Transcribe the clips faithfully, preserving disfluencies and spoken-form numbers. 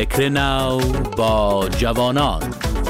فکر نو با جوانان.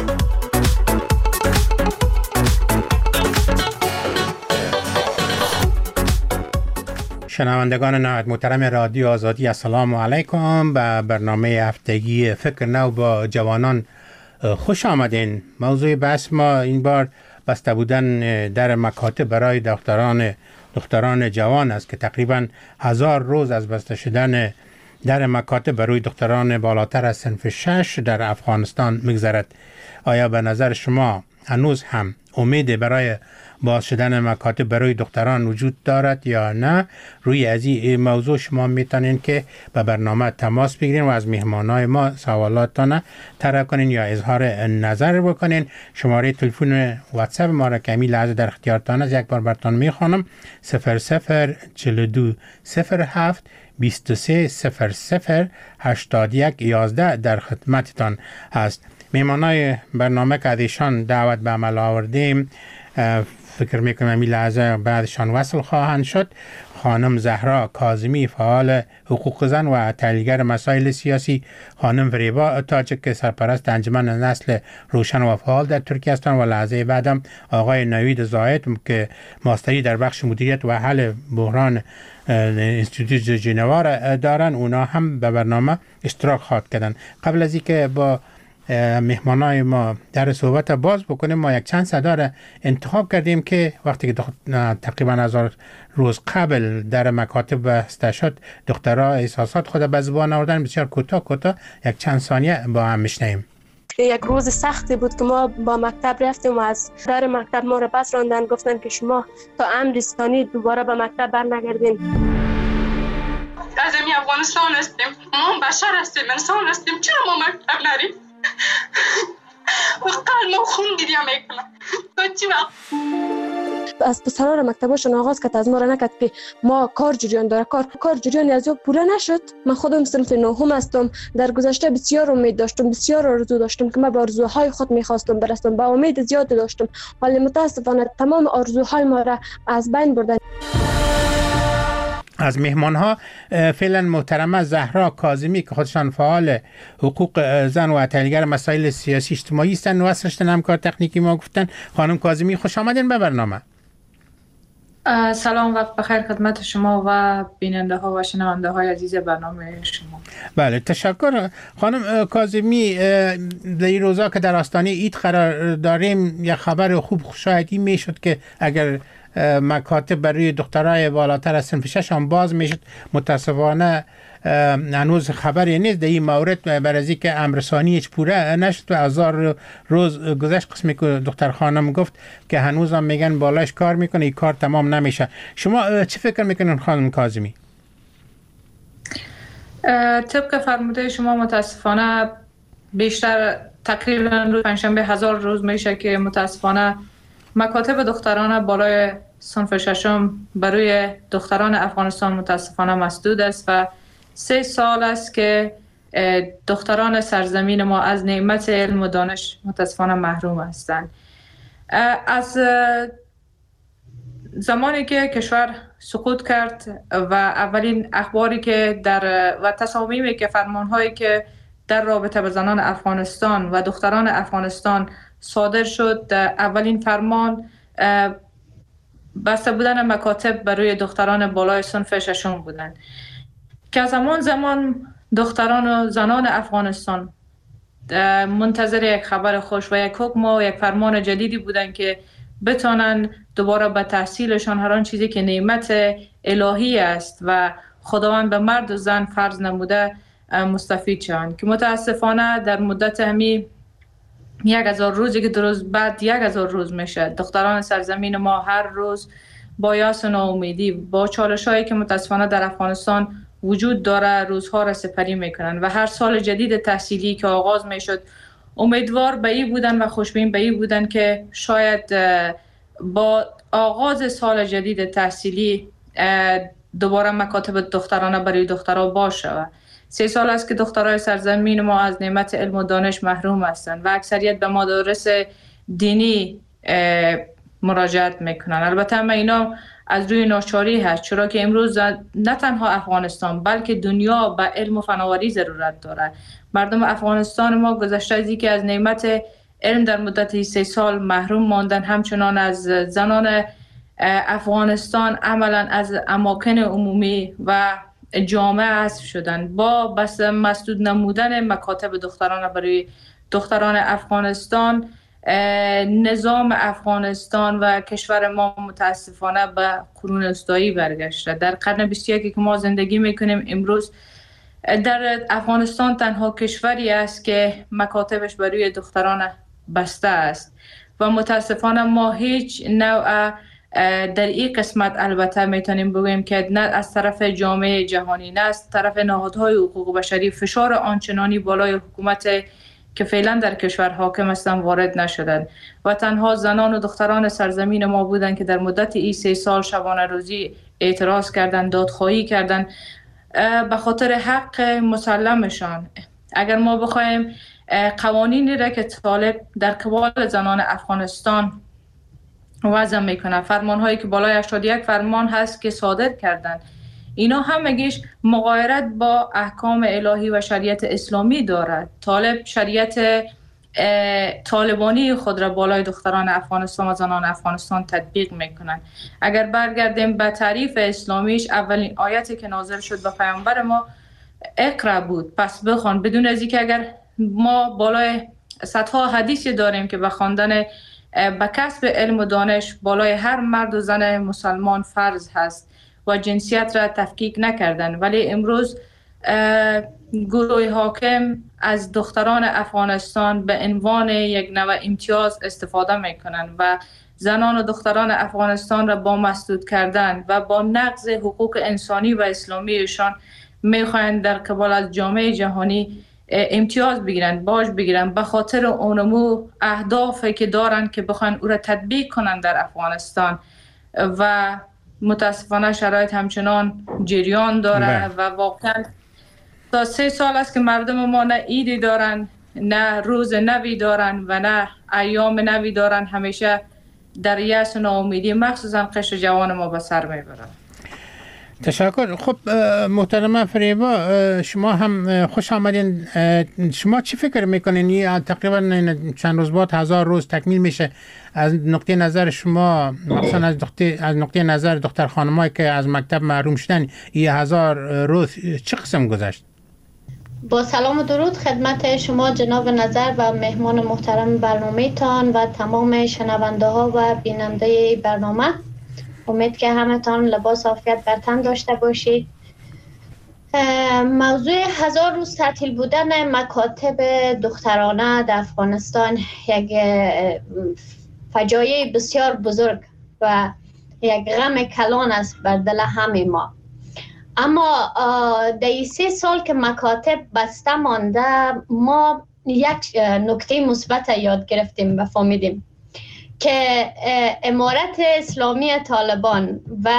شنوندگان نهایت محترم رادیو آزادی، السلام علیکم. به برنامه هفتگی فکر نو با جوانان خوش آمدین. موضوع بحث ما این بار بسته بودن در مکاتب برای دختران دختران جوان است که تقریبا هزار روز از بسته شدن در مکاتب برای دختران بالاتر از صنف شش در افغانستان میگذرد. آیا به نظر شما هنوز هم امید برای باز شدن مکاتب برای دختران وجود دارد یا نه؟ روی از این موضوع شما میتونین که به برنامه تماس بگیرین و از مهمانای ما سوالاتتان طرح کنین یا اظهار نظر بکنین. شماره تلفن واتساپ ما را که لحظه در اختیارتان است، یک بار براتون میخوانم: صفر صفر چهل و دو صفر هفت بیست و سه صفر صفر هشتاد و یک یازده در خدمتتان است. مهمانای برنامه که ازشان دعوت به عمل آوردیم فکر میکنم این لحظه بعدشان وصل خواهند شد. خانم زهرا کاظمی، فعال حقوق زن و تحلیلگر مسائل سیاسی، خانم فریبا تاجک، سرپرست انجمن نسل روشن و فعال در ترکیه هستند، و لحظه بعدم آقای نوید زاهد که ماستری در بخش مدیریت و حل بحران انستیتوت ژنوا دارن، اونا هم به برنامه اشتراک خواهد کردن. قبل از اینکه با مهمانای ما در صحبت باز بکنیم، ما یک چند صدا را انتخاب کردیم که وقتی که تقریبا هزار روز قبل در مکاتب بسته شد، دخترها احساسات خود به زبان آوردن. بسیار کوتاه کوتاه یک چند ثانیه با هم میشنویم. یک روز سختی بود که ما با مکتب رفتیم و از در مکتب ما را پس راندن، گفتن که شما تا امر ثانی دوباره به مکتب برنگردین. از این افغانستان هستیم، ما بشر هستیم، انسان هستیم، چرا ما مکتب نریم؟ و قلب خون گریه میکنم. تا چی وقت از پسران مکتباشون آغاز کرد، از ما را نکرد که ما کار جریان داره. کار کار جریان از او پوره نشد. من خودم صنف نهم هستم. در گذشته بسیار امید داشتم، بسیار آرزو داشتم که من به آرزوهای خود میخواستم برسم، با امید زیاد داشتم، ولی متاسفانه تمام آرزوهای ما را از بین بردن. از مهمان ها فعلا محترمه زهرا کاظمی که خودشان فعال حقوق زن و تحلیلگر مسائل سیاسی اجتماعی هستند و اصلشتن همکار تکنیکی ما گفتن. خانم کاظمی خوش آمدین به برنامه. سلام، وقت بخیر خدمت شما و بیننده ها و شنونده های عزیز برنامه شما. بله، تشکر. خانم کاظمی، در این روزا که در آستانه عید قرار داریم، یک خبر خوب شاید این میشد که اگر مکاتب برای دخترای بالاتر از صنف شش هم باز میشد. متاسفانه هنوز خبری نیست در این مورد، بر از اینکه امر ثانی هیچ پوره نشد و هزار روز گذشت. قسمی که دختر خانم گفت که هنوز هم میگن بالاش کار میکنه، این کار تمام نمیشه. شما چه فکر میکنین خانم کاظمی؟ طبق فرموده شما متاسفانه بیشتر تقریبا روز پنجشنبه هزار روز میشه که متاسفانه مکاتب دختران بالای صنف ششم برای دختران افغانستان متاسفانه مسدود است و سه سال است که دختران سرزمین ما از نعمت علم و دانش متاسفانه محروم هستند. از زمانی که کشور سقوط کرد و اولین اخباری که در و تصامیمی که فرمانهایی که در رابطه با زنان افغانستان و دختران افغانستان صادر شد، اولین فرمان بسته بودن مکاتب برای دختران بالای صنف ششم بودند که زمان زمان دختران و زنان افغانستان منتظر یک خبر خوش و یک حکم و یک فرمان جدیدی بودند که بتانن دوباره به تحصیلشان هر آن چیزی که نعمت الهی است و خداوند به مرد و زن فرض نموده مستفید شوند، که متاسفانه در مدت همی یک هزار روزی که درست بعد یک هزار روز میشه، دختران سرزمین ما هر روز با یأس و ناامیدی، با چالش‌هایی که متاسفانه در افغانستان وجود داره، روزها را سپری میکنن و هر سال جدید تحصیلی که آغاز میشد امیدوار به این بودن و خوشبین به این بودن که شاید با آغاز سال جدید تحصیلی دوباره مکاتب دخترانه برای دخترها باشه. و سه سال است که دخترای سرزمین ما از نعمت علم و دانش محروم هستند و اکثریت به مدارس دینی مراجعت میکنن. البته همه اینا از روی ناچاری هست، چرا که امروز نه تنها افغانستان بلکه دنیا به علم و فناوری ضرورت داره. مردم افغانستان ما گذشته از اینکه از نعمت علم در مدت سه سال محروم ماندن، همچنان از زنان افغانستان عملا از اماکن عمومی و جامعه حذف شدن. با بس مسدود نمودن مکاتب دختران برای دختران افغانستان، نظام افغانستان و کشور ما متاسفانه به قرون وسطایی برگشته. در قرن بیست و یک که ما زندگی میکنیم امروز، در افغانستان تنها کشوری است که مکاتبش برای دختران بسته است و متاسفانه ما هیچ نوع در این قسمت البته میتونیم بگوییم که نه از طرف جامعه جهانی نه از طرف نهادهای حقوق بشری فشار آنچنانی بالای حکومت که فعلا در کشور حاکم هستن وارد نشدن و تنها زنان و دختران سرزمین ما بودن که در مدت این سه سال شبانه روزی اعتراض کردن، دادخواهی کردن به خاطر حق مسلمشان. اگر ما بخوایم قوانینی را که طالب در قبال زنان افغانستان وضع میکنه، فرمان هایی که بالای هشتاد و یک فرمان هست که صادر کردن، اینا همگیش مغایرت با احکام الهی و شریعت اسلامی دارد. طالب شریعت طالبانی خود را بالای دختران افغانستان و زنان افغانستان تطبیق میکنن. اگر برگردیم به تعریف اسلامیش، اولین آیتی که نازل شد به پیامبر ما اقرا بود، پس بخوان، بدون از اینکه اگر ما بالای صدها حدیثی داریم که به خواندن به کسب علم و دانش بالای هر مرد و زن مسلمان فرض هست و جنسیت را تفکیک نکردن، ولی امروز گروه حاکم از دختران افغانستان به عنوان یک نوع امتیاز استفاده میکنن و زنان و دختران افغانستان را با مسدود کردن و با نقض حقوق انسانی و اسلامیشان میخواین در قبال از جامعه جهانی امتیاز بگیرن، باج بگیرن به خاطر اونمو اهدافی که دارن که بخواین او را تطبیق کنن در افغانستان. و متاسفانه شرایط همچنان جریان داره و واقعا تا سه سال است که مردم ما نه ایدی دارن، نه روز نوی دارن و نه ایام نوی دارن، همیشه در یأس و ناامیدی مخصوصا قشر جوان ما به سر میبرن. تشکر. خب محترمه فریبا، شما هم خوش آمدین. شما چی فکر میکنین؟ یه تقریبا چند روز بعد هزار روز تکمیل میشه. از نقطه نظر شما، مثلا از نقطه از نقطه نظر دختر خانمایی که از مکتب محروم شدن، یه هزار روز چه قسم گذشت؟ با سلام و درود خدمت شما جناب نظر و مهمان محترم برنامه تان و تمام شنونده ها و بیننده برنامه. امید که همتان لباس عافیت بر تن داشته باشید. موضوع هزار روز تعطیل بودن مکاتب دخترانه در افغانستان یک فجایع بسیار بزرگ و یک غم کلان است بر دل همه ما. اما در سه سال که مکاتب بسته مانده، ما یک نکته مثبت یاد گرفتیم و فهمیدیم که امارت اسلامی طالبان و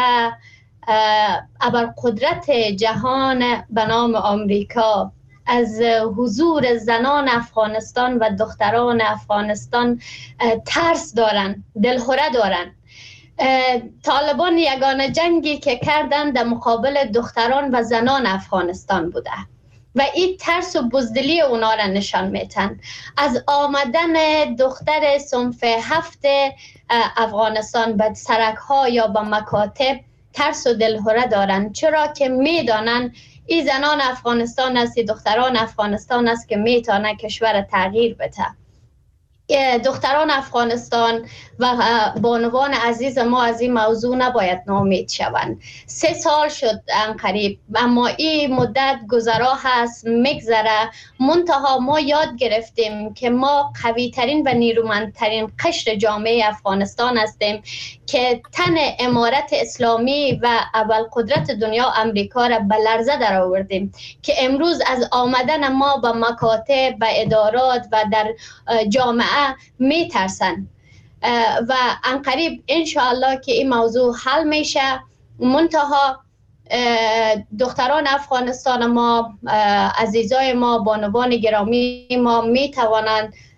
ابرقدرت جهان به نام آمریکا از حضور زنان افغانستان و دختران افغانستان ترس دارن، دلهره دارن. طالبان یگانه جنگی که کردن در مقابل دختران و زنان افغانستان بوده و این ترس و بزدلی اونا را نشان میتن. از آمدن دختر صنف هفت افغانستان به سرک ها یا به مکاتب ترس و دلهره دارن، چرا که میدانن این زنان افغانستان است، دختران افغانستان است که میتونه کشور تغییر بده. دختران افغانستان و بانوان عزیز ما از این موضوع نباید ناامید شوند. سه سال شد انقریب، اما این مدت گذرا هست، میگذره. منتها ما یاد گرفتیم که ما قوی ترین و نیرومندترین قشر جامعه افغانستان هستیم که تن امارت اسلامی و اول قدرت دنیا امریکا را به لرزه در آوردیم که امروز از آمدن ما به مکاتب، به ادارات و در جامعه می ترسن و انقریب انشاءالله که این موضوع حل میشه. منتها دختران افغانستان ما، عزیزای ما، بانوان گرامی ما می توانند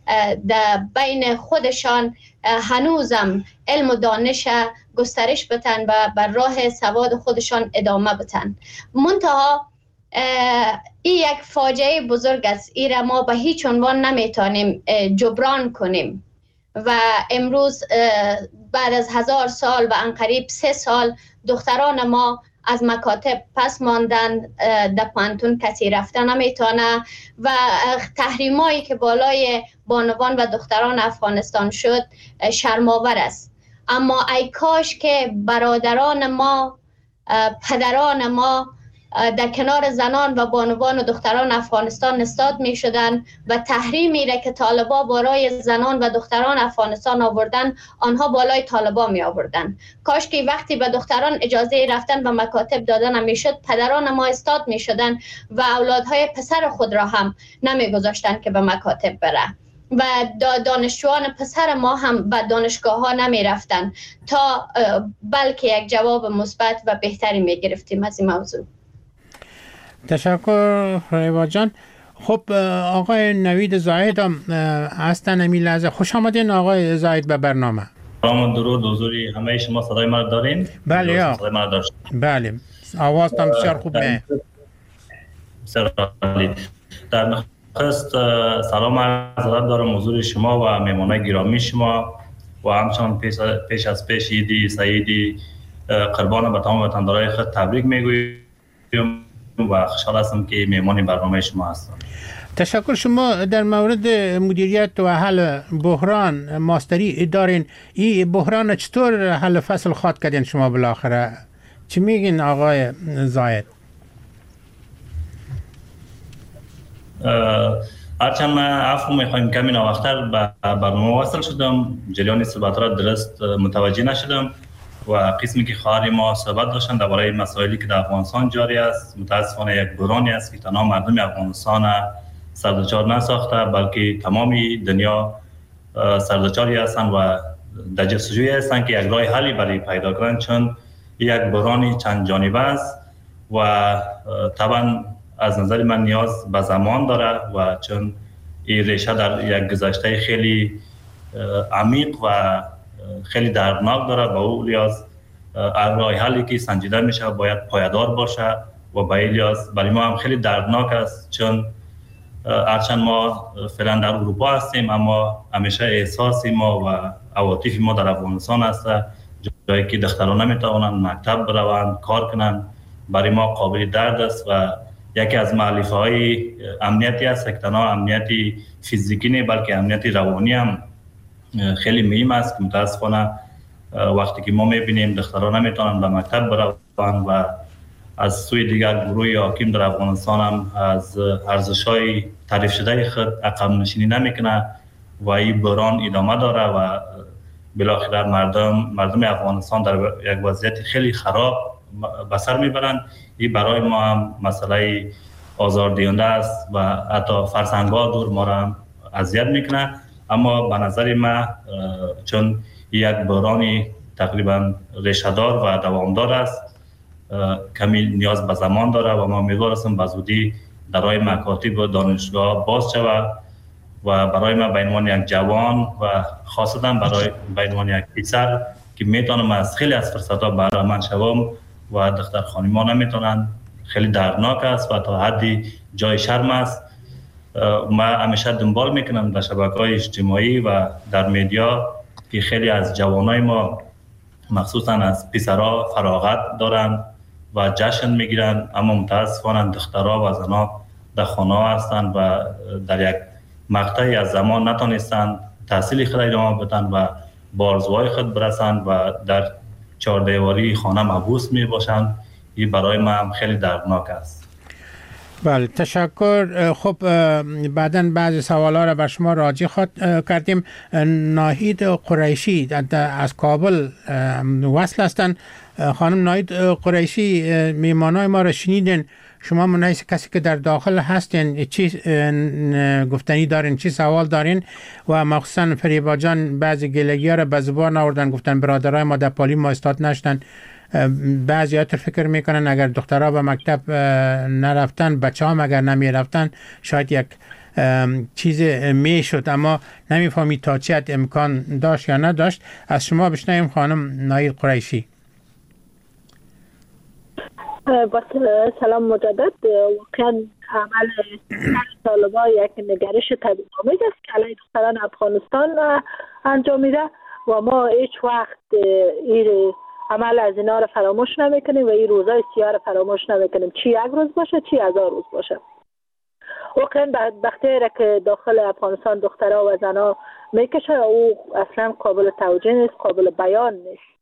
در بین خودشان هنوزم علم و دانش گسترش بتن و بر راه سواد خودشان ادامه بتن. منتها این یک فاجعه بزرگ است، این را ما به هیچ عنوان نمیتونیم جبران کنیم و امروز بعد از هزار سال و انقریب سه سال دختران ما از مکاتب پس ماندن، در پانتون کسی رفته نمیتونه و تحریمایی که بالای بانوان و دختران افغانستان شد شرم‌آور است. اما ای کاش که برادران ما، پدران ما در کنار زنان و بانوان و دختران افغانستان نستاد می شدن و تحریمی را که طالبا برای زنان و دختران افغانستان آوردن آنها بالای طالبا می آوردن. کاش که وقتی به دختران اجازه رفتن به مکاتب دادن نمی شد، پدران ما استاد می شدن و اولادهای پسر خود را هم نمی گذاشتن که به مکاتب بره و دانشجویان پسر ما هم به دانشگاه ها نمی رفتن تا بلکه یک جواب مثبت و بهتری می گرفتیم از این موضوع. تشکر ریوا جان. خب آقای نوید زاید هم هستن امی لحظه. خوش آمدین آقای زاید به برنامه. سلام درود حضوری همه شما، صدای ما دارین؟ بله یا صدای ما داشت. بله آواز هم بسیار خوب میه. در نخست سلام عرض ادب دارم حضور شما و مهمانان گرامی شما و همچنان پیش, پیش از پیش عید سعید قربان به تمام وطندارای خود تبریک میگویم و خوشحال هستم که مهمان برنامه شما هستم. تشکر. شما در مورد مدیریت و حل بحران ماستری دارین. این بحران چطور حل فصل خواد کردین شما بالاخره؟ چی میگین آقای زاید؟ هرچند من عفو میخوایم کمی ناوقتر به برنامه وصل شدم، جریان صحبت را درست متوجه نشدم و قسمی که خواهر ما صحبت داشتن درباره مسائلی که در افغانستان جاری است، متاسفانه یک بحرانی است که تنها مردم افغانستان سردچار نساخته بلکه تمام دنیا سردچاری هستند و در جستجوی هستند که یک راه حلی برای پیدا کنند، چون یک بحرانی چند جانبه است و طبعا از نظر من نیاز به زمان داره و چون این ریشه در یک گذشته خیلی عمیق و خیلی دردناک داره، با او لیاز راه حلی که سنجیده میشه باید پایدار باشه و با این لیاز برای ما هم خیلی دردناک است، چون هرچند ما فعلا در اروپا هستیم اما همیشه احساس ما و عواطف ما در افغانستان است، جایی که دختران نمیتوانند مکتب بروند کار کنند برای ما قابل درد است و یکی از معلفه های امنیتی است که تنها امنیتی فیزیکی نه بلکه امنیتی روانی هم خیلی مهم است که متاسفانه وقتی که ما میبینیم دختران نمیتونن به مکتب بروند و از سوی دیگر گروه حاکم در افغانستان هم از ارزش‌های تعریف شده خود عقب نشینی نمیکنه و این بحران ادامه داره و بالاخره مردم مردم افغانستان در یک وضعیت خیلی خراب به سر میبرند. این برای ما هم مسئله آزاردهنده است و حتی فرسنگ‌ها دور ما را هم اذیت میکنه، اما به نظر من چون یک بحرانی تقریبا ریشه‌دار و دوامدار است کمی نیاز به زمان داره و ما امیدوار هستم به زودی در راه مکاتب و دانشگاه باز شود و برای من به عنوان یک جوان و خاصتا برای به عنوان یک پسر که میتونم از خیلی از فرصت‌ها بهره مند شوم و دختر خانم‌ها نمیتونن، خیلی دردناک است و تا حدی جای شرم است. من همیشه دنبال میکنم در شبکه‌های اجتماعی و در مدیا که خیلی از جوانای ما مخصوصا از پسرها فراغت دارن و جشن میگیرن، اما متاسفانه دخترها و زنها در خانه هستند و در یک مقطعی از زمان نتونستند تحصیل خود ادامه بدن و به آرزوهای خود برسند و در چهاردیواری خانه محبوس می باشند. این برای من خیلی دردناک است. بله تشکر. خب بعداً بعضی سوالا را بر شما راجع خواهد کردیم. ناهید قریشی از کابل وصل هستند. خانم ناهید قریشی، میمانای ما را شنیدین، شما منایس کسی که در داخل هستین چی گفتنی دارین، چی سوال دارین؟ و مخصوصا فریبا جان بعضی گلگی ها را به زبان آوردن، گفتن برادرای ما در پالی ما استاد نشدن. بعضی ها فکر میکنن اگر دخترها به مکتب نرفتن، بچه هم اگر نمی رفتن شاید یک چیز میشد، اما نمیفهمید تا چه حد امکان داشت یا نداشت. از شما بشنویم خانم نایل قریشی. با سلام مجدد. واقعا عمل طالبان یک نگرش تبعیض‌آمیز است که علیه دختران افغانستان انجام میده و ما هیچ وقت این عمل از اینا رو فراموش نمیکنیم و این روزای سیاه رو فراموش نمیکنیم، چی یک روز باشه چی هزار روز باشه. واقعا بدبختی را که داخل افغانستان دخترها و زنها میکشه او اصلا قابل توجیه نیست، قابل بیان نیست.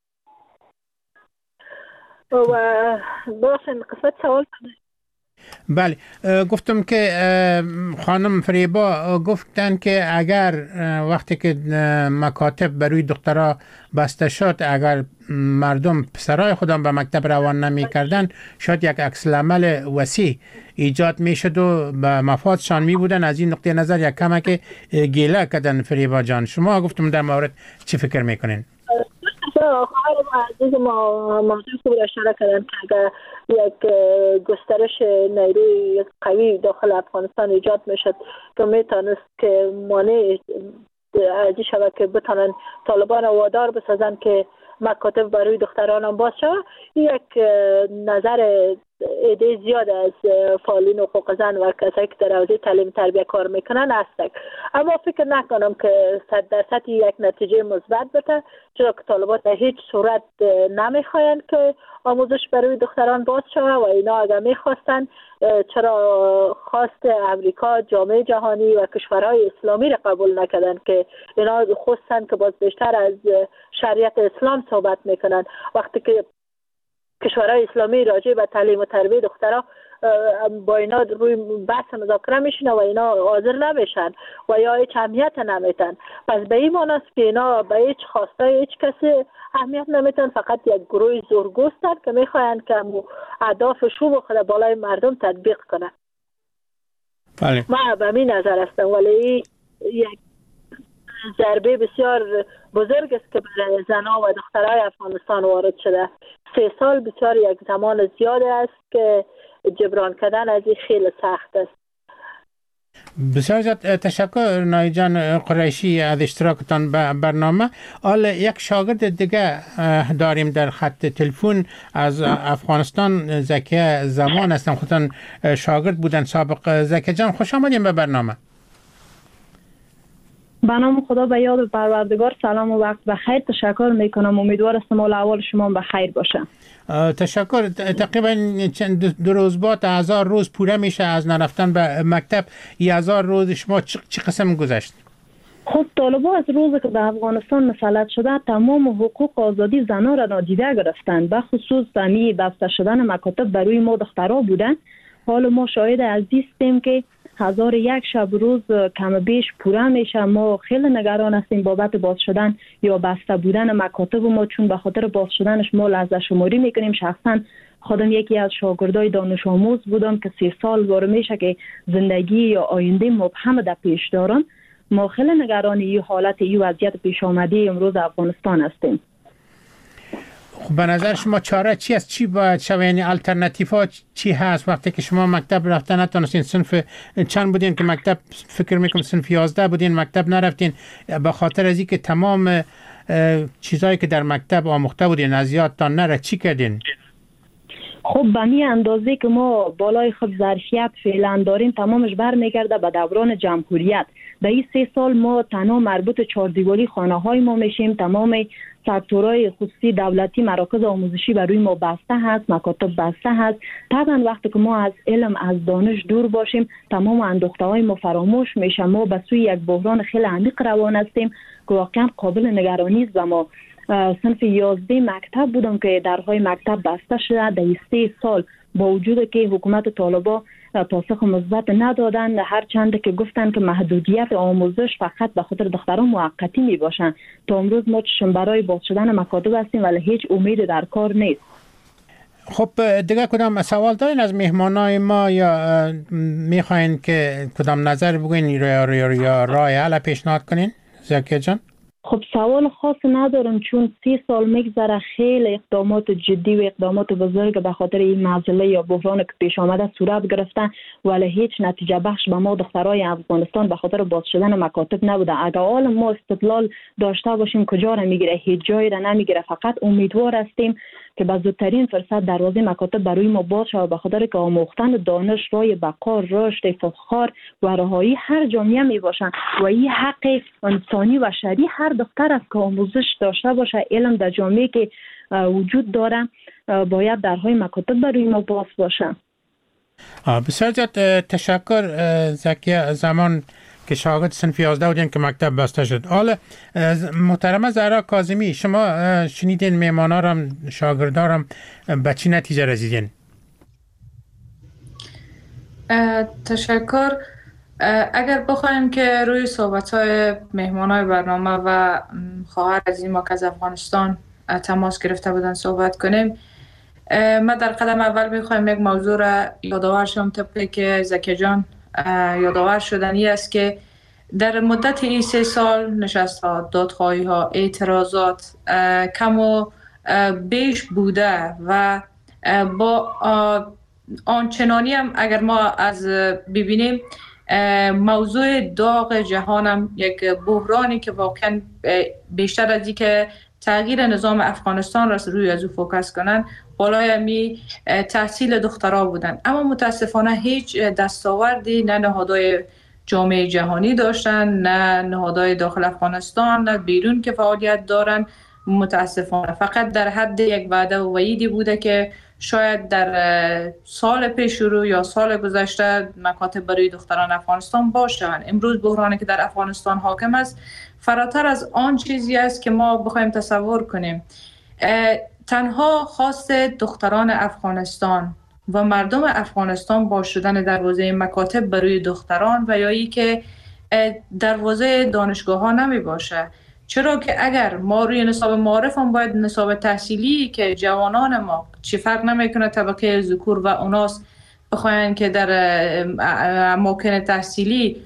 و باشین قسمت سوال کنید. بله، گفتم که خانم فریبا گفتن که اگر وقتی که مکاتب بروی دخترها بسته شد، اگر مردم پسرای خودم به مکتب روان نمی کردن، شاید یک عکس العمل وسیع ایجاد می شد و به مفادشان می بودن. از این نقطه نظر یک کمک گیله کردن فریبا جان. شما گفتم در مورد چی فکر میکنین؟ خواهر عزیز ما موضوع خوب را اشاره کردن که اگر یک گسترش نیروی قوی داخل افغانستان ایجاد میشد که میتونست که مانع از این شود که بتانن طالبان وادار بسازن که مکاتب برای دختران هم باز شود. یک نظر ایده زیاد از فعالین حقوق زن و کسایی که در حوزه تعلیم تربیت کار میکنن هست، اما فکر نکنم که صد درصد یک نتیجه مثبت بده، چرا که طالبان در هیچ صورت نمیخواین که آموزش برای دختران باز شود و اینا اگر میخواستن چرا خواست امریکا، جامعه جهانی و کشورهای اسلامی را قبول نکردن که اینا خواستن که باز بیشتر از شریعت اسلام صحبت میکنن، وقتی که کشورهای اسلامی راجع به تعلیم و تربیت دخترها با اینا روی بحث مذاکره میشن و اینا حاضر نمیشن و یا هیچ اهمیت نمیتن. پس به این معنی است که اینا به هیچ خواستای هیچ کسی اهمیت نمیتن، فقط یک گروه زورگوستن که میخواین که اهداف شوم خود بالای مردم تطبیق کنن. بله. ما به این نظر هستم، ولی یک ضربه بسیار بزرگ است که برای زنها و دخترای افغانستان وارد شده. سه سال بسیار یک زمان زیاد است که جبران کردن از این خیلی سخت است. بسیار زیاد تشکر نایل جان قریشی از اشتراکتان به برنامه. حالا یک شاگرد دیگه داریم در خط تلفن از افغانستان، زکیه زمان هستن، خودتان شاگرد بودن سابق. زکیه جان خوش آمدین به برنامه. به نام خدا به یاد پروردگار، سلام و وقت بخیر. تشکر میکنم، امیدوار هستم حال احوال شما بخیر باشه. تشکر. تقریبا چند دو روز بعد هزار روز پوره میشه از نرفتن به مکتب. یه هزار روز شما چی قسم گذشت؟ خب طالبان از روزی که به افغانستان مسلط شده تمام حقوق آزادی زنان را نادیده گرفتند، به خصوص زمینی بسته شدن مکاتب برای ما دخترها بودند. حالا ما شاهد عزیزیم که هزار یک شب روز کم بیش پوره میشه. ما خیلی نگران هستیم بابت باز شدن یا بسته بودن مکاتب ما، چون به خاطر باز شدنش ما لحظه شماری میکنیم. شخصا خودم یکی از شاگردای دانش آموز بودم که سه سال واره میشه که زندگی یا آینده مبهم در پیش دارم. ما خیلی نگران این حالت این وضعیت پیش آمده امروز افغانستان هستیم. خب به نظر شما چاره چی است؟ چی باید شود؟ یعنی الटरनेटिव ها چی هست وقتی که شما مکتب رفتن نتونستین؟ صنف چند بودین که مکتب؟ فکر میکنم صنف یازده بودین مکتب نرفتین به خاطر از اینکه تمام چیزایی که در مکتب آموخته بودین از یادتان نره. چی کردین؟ خب به می اندازه که ما بالای خب ظرفیت فعلا داریم تمامش برمیگرده به دوران جمهوریت. در این سه سال ما تنها مربوط چهاردیواری خانه های ما میشیم. تمام سکتورهای خصوصی دولتی مراکز آموزشی برای ما بسته هست، مکاتب بسته هست. طبعا وقتی که ما از علم از دانش دور باشیم تمام اندوخته های ما فراموش میشه. ما به سوی یک بحران خیلی عمیق روان هستیم که واقعا قابل نگرانی است. و ما صنف یازده مکتب بودم که درهای مکتب بسته شده. در سه سال با وجود که حکومت طالبان پاسخ مثبت ندادن، هر چند که گفتن که محدودیت آموزش فقط به خاطر دختران موقتی می باشن، تا امروز ما چشم برای باز شدن مکاتب هستیم ولی هیچ امید در کار نیست. خب دیگه کدام سوال دارین از مهمانای ما یا میخواین که کدام نظر بگوین یا یا رای حل پیشنهاد کنین زکیه جان؟ خب سوال خاص ندارم، چون سی سال میگذره خیلی اقدامات جدی و اقدامات بزرگ به خاطر این معضله یا بحران که پیش آمده صورت گرفتن، ولی هیچ نتیجه بخش به ما دخترای افغانستان به خاطر باز شدن مکاتب نبوده. اگر حال ما استدلال داشته باشیم کجا را میگیره؟ هیچ جایی را نمیگیره. فقط امیدوار هستیم که به زودترین فرصت دروازه مکاتب برای ما باز شود، به خاطر که آموختن دانش رای بقا، رشد، افتخار و رهایی هر جامعه می باشن و این حق انسانی و شرعی هر دختر است که آموزش داشته باشه. علم در جامعه که وجود داره باید درهای مکاتب برای ما باز باشه. بسیار زیاد تشکر زکیه. زمان که شاگرد صنف یازده بودین که مکتب بسته شد. حالا محترمه زهرا کاظمی، شما شنیدین میمانارم شاگردارم به چی نتیجه رسیدین؟ تشکر. اگر بخوایم که روی صحبت‌های مهمانای برنامه و خواهر عزیزی ما که از افغانستان تماس گرفته بودن صحبت کنیم، ما در قدم اول میخوایم یک موضوع را یادآور شم، طبقی که زکی جان یادآور شدنی است که در مدت این سه سال نشست ها، دادخواهی ها، اعتراضات کم و بیش بوده و با آنچنانی هم اگر ما از ببینیم موضوع داغ جهانم یک بحرانی که واقعا بیشتر از این که تغییر نظام افغانستان را روی از او فوکس کنن، بالای می تحصیل دخترها بودن. اما متاسفانه هیچ دستاوردی نه نهادهای جامعه جهانی داشتن، نه نهادهای داخل افغانستان، نه بیرون که فعالیت دارن. متاسفانه فقط در حد یک وعده و وعیدی بوده که شاید در سال پیش رو یا سال گذشته مکاتب برای دختران افغانستان باشن. امروز بحرانی که در افغانستان حاکم است فراتر از آن چیزی است که ما بخوایم تصور کنیم. تنها خواست دختران افغانستان و مردم افغانستان باز شدن دروازه مکاتب برای دختران و یا ای که دروازه دانشگاه ها نمی باشه. چرا که اگر ما روی نصاب معارف هم باید نصاب تحصیلی که جوانان ما چی فرق نمیکنه طبقه ذکور و اناث بخواین که در اماکن تحصیلی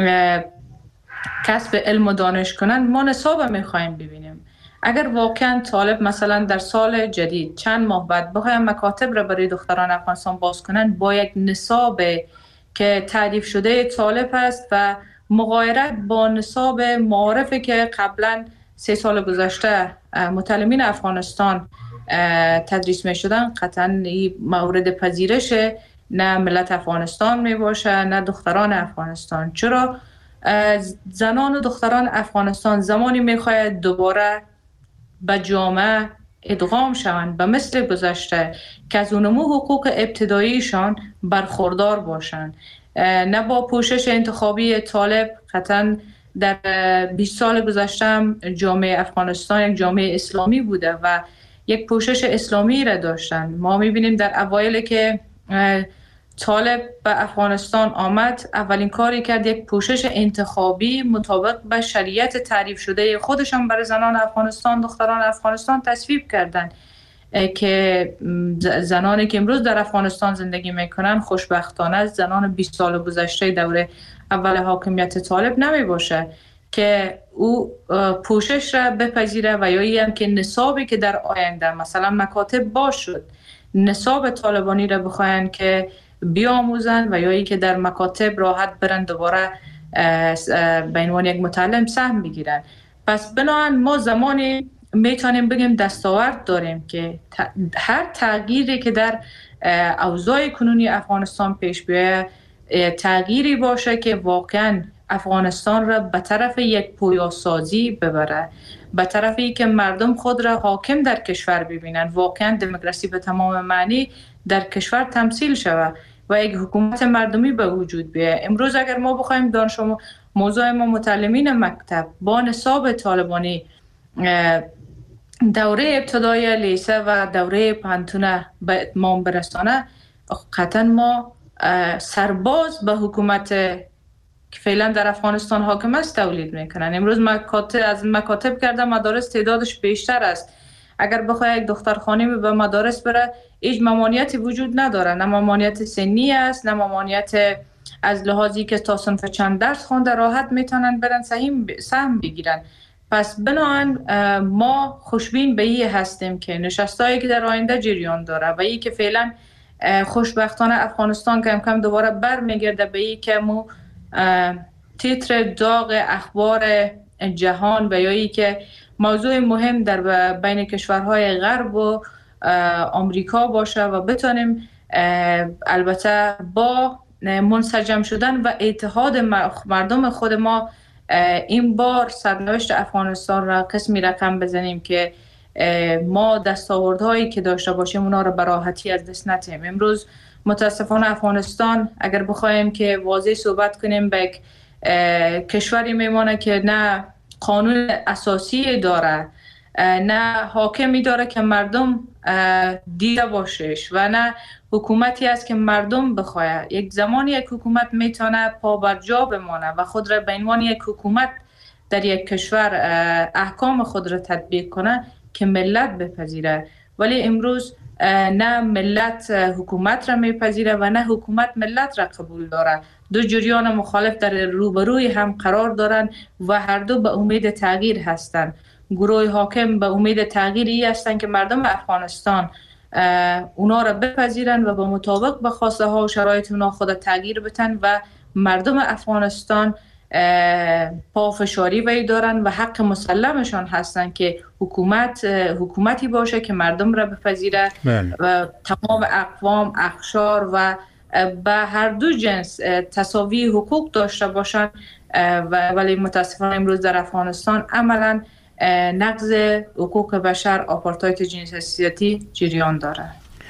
کسب علم و دانش کنن، ما نصاب میخوایم ببینیم. اگر واقعا طالب مثلا در سال جدید چند ماه بعد بخوایم مکاتب را برای دختران افغانستان باز کنن با یک نصاب که تعریف شده طالب است و مغایرت با نصاب معارفی که قبلا سه سال گذشته متعلمین افغانستان تدریس می شدن، قطعا این مورد پذیرش نه ملت افغانستان می باشه نه دختران افغانستان. چرا زنان و دختران افغانستان زمانی می خواهد دوباره به جامعه ادغام شوند به مثل گذشته که از اونمو حقوق ابتداییشان برخوردار باشند، نه با پوشش انتخابی طالب. قطعا در بیست سال گذشته هم جامعه افغانستان یک جامعه اسلامی بوده و یک پوشش اسلامی را داشتن. ما میبینیم در اوایل که طالب به افغانستان آمد اولین کاری کرد یک پوشش انتخابی مطابق به شریعت تعریف شده خودشان برای زنان افغانستان، دختران افغانستان تصویب کردند که زنانی که امروز در افغانستان زندگی میکنن خوشبختانه از زنان بیست سال گذشته دوره اول حاکمیت طالب نمی باشه که او پوشش را بپذیره و یا ای هم که نصابی که در آینده مثلا مکاتب باز شد نصاب طالبانی را بخواین که بیاموزن و یا ای که در مکاتب راحت برن دوباره به عنوان یک متعلم سهم بگیرن. پس بنابراین ما زمانی میتونیم بگیم دستاورد داریم که هر تغییری که در اوضاع کنونی افغانستان پیش بیاید تغییری باشه که واقعا افغانستان را به طرف یک پویاسازی ببره، به طرفی که مردم خود را حاکم در کشور ببینن، واقعا دموکراسی به تمام معنی در کشور تمثیل شود و یک حکومت مردمی به وجود بیاید. امروز اگر ما بخوایم دانش موضوع ما متعلمین مکتب با نصاب طالبانی دوره ابتدایی لیسه و دوره پانتونه به اتمام برسانه، قطعا ما سرباز به حکومت که فعلا در افغانستان حاکم است تولید میکنن. امروز مکاتب از مکاتب کرده مدارس تعدادش بیشتر است. اگر بخواه یک دختر خانمی به مدارس بره هیچ ممانعتی وجود نداره، نه ممانعت سنی است نه ممانعت از لحاظی که تا صنف چند درس خونده راحت میتونن برن سهم بگیرن. پس بنابراین ما خوشبین به این هستیم که نشستایی که در آینده جریان داره و این که فعلا خوشبختانه افغانستان کم کم دوباره بر میگرده به این که مو تیتر داغ اخبار جهان و یا ای که موضوع مهم در بین کشورهای غرب و آمریکا باشه و بتونیم البته با منسجم شدن و اتحاد مردم خود ما این بار سرنوشت افغانستان را قسمی رقم بزنیم که ما دستاوردهایی که داشته باشیم اونا را به راحتی از دست ندیم. امروز متاسفانه افغانستان اگر بخوایم که واضح صحبت کنیم به کشوری میمانه که نه قانون اساسی داره، نه حاکمی داره که مردم دیده باشش و نه حکومتی است که مردم بخواه. یک زمانی یک حکومت میتونه پا بر جا بمانه و خود را به عنوان یک حکومت در یک کشور احکام خود را تطبیق کنه که ملت بپذیره، ولی امروز نه ملت حکومت را میپذیره و نه حکومت ملت را قبول داره. دو جریان مخالف در روبروی هم قرار دارن و هر دو به امید تغییر هستند. گروه حاکم به امید تغییری هستند که مردم افغانستان اونا را بپذیرن و به مطابق به خواسته ها و شرایط اونا خود تغییر بتن و مردم افغانستان پافشاری وی دارن و حق مسلمشان هستن که حکومت حکومتی باشه که مردم را بپذیره و تمام اقوام، اقشار و به هر دو جنس تساوی حقوق داشته باشن و ولی متاسفانه امروز در افغانستان عملا نقض حقوق بشر، آپارتاید جنسیتی جریان داره.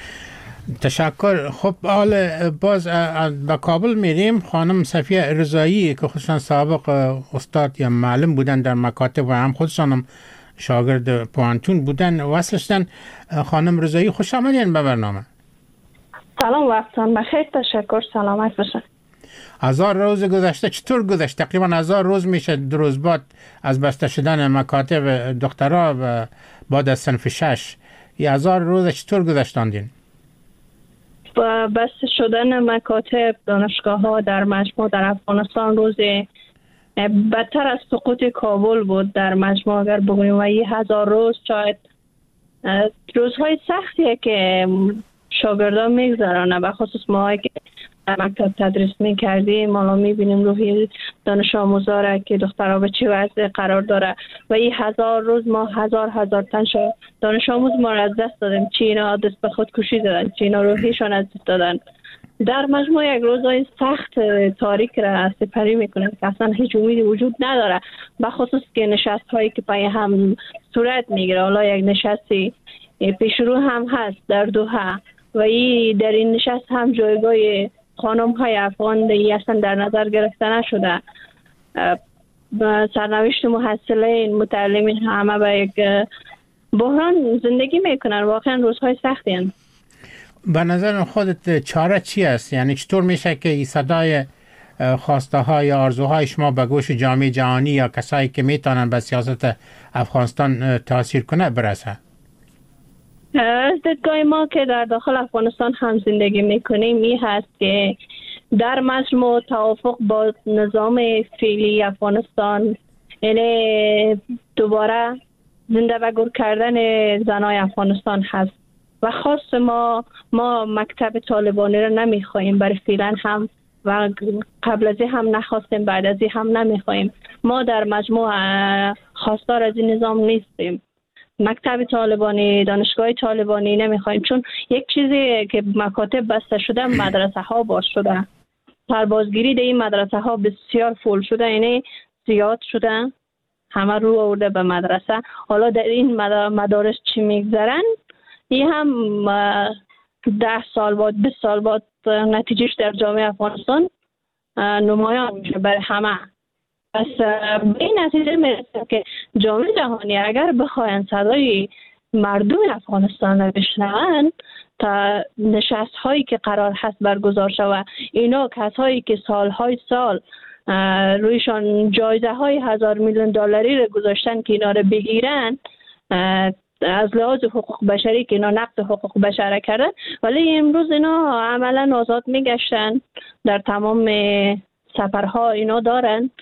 تشکر. خب حال باز به کابل میریم. خانم صفیه رضایی که خودشان سابق استاد یا معلم بودن در مکاتب و هم خودشان هم شاگرد پوانتون بودن وصل شدن. خانم رضایی خوش آمدین به برنامه. سلام، وقتتان بخیر. تشکر، سلامت باشن. هزار روز گذشته چطور گذشت؟ تقریبا هزار روز میشه دو روز بعد از بسته شدن مکاتب دکترا و بعد از صنف شش. یه هزار روز چطور گذشتاندین؟ با بسته شدن مکاتب دانشگاه ها در مجموع در افغانستان روز بدتر از سقوط کابل بود در مجموع اگر بگوییم، و یه هزار روز شاید روزهای سختیه که شاگردان میگذرانه، به خصوص ما که در مکتب تدریس میکردیم ما میبینیم روحی دانش آموزا را که دخترها به چه وضع قرار داره و این هزار روز ما هزار هزار تن دانش آموز ما را از دست دادیم. چی اینا دست به خودکشی دادن، چی اینا روحیشان از دست دادن. در مجموع یک روزهای سخت تاریک را سپری میکنیم که اصلا هیچ امیدی وجود نداره، به خصوص که نشست هایی که پای هم صورت میگیره. حالا یک نشستی پیشرو هم هست در دوحه و این در این نشست هم جایگاه خانم های افغان دیگه اصلا در نظر گرفته نشده. سرنوشت محصلین متعلمین همه به یک بحران زندگی میکنن. واقعا روزهای سختی هستند. به نظر خودت چاره چی است؟ یعنی چطور میشه که این صدای خواسته های آرزوهای شما به گوش جامعه جهانی یا کسایی که میتونن به سیاست افغانستان تاثیر کنه برسه؟ از دیدگاه ما که در داخل افغانستان هم زندگی میکنیم این هست که در مجموع توافق با نظام فعلی افغانستان، یعنی دوباره زنده و گور کردن زنای افغانستان هست و خاص ما ما مکتب طالبانی را نمیخواهیم، برای فعلا هم و قبل از هم نخواستیم، بعد از هم نمیخواهیم. ما در مجموع خواستار از این نظام نیستیم. مکتب طالبانی، دانشگاه طالبانی نمیخوایم، چون یک چیزی که مکاتب بسته شده مدرسه ها باز شده. سربازگیری در این مدرسه ها بسیار فول شده، یعنی زیاد شده، همه رو آورده به مدرسه. حالا در این مدارس چی میگذرن این هم ده سال بعد بیست سال بعد نتیجهش در جامعه افغانستان نمایان میشه برای همه. پس به این نتیجه میرسه که جامعه جهانی اگر بخواین صدای مردم افغانستان را بشنون تا نشست هایی که قرار هست برگزار شود، اینا کسایی که سالهای سال رویشان جایزه های هزار میلیون دلاری را گذاشتن که اینا را بگیرن، از لحاظ حقوق بشری که اینا نقض حقوق بشر کردن، ولی امروز اینا عملا آزاد میگشتن، در تمام سفرها اینا دارن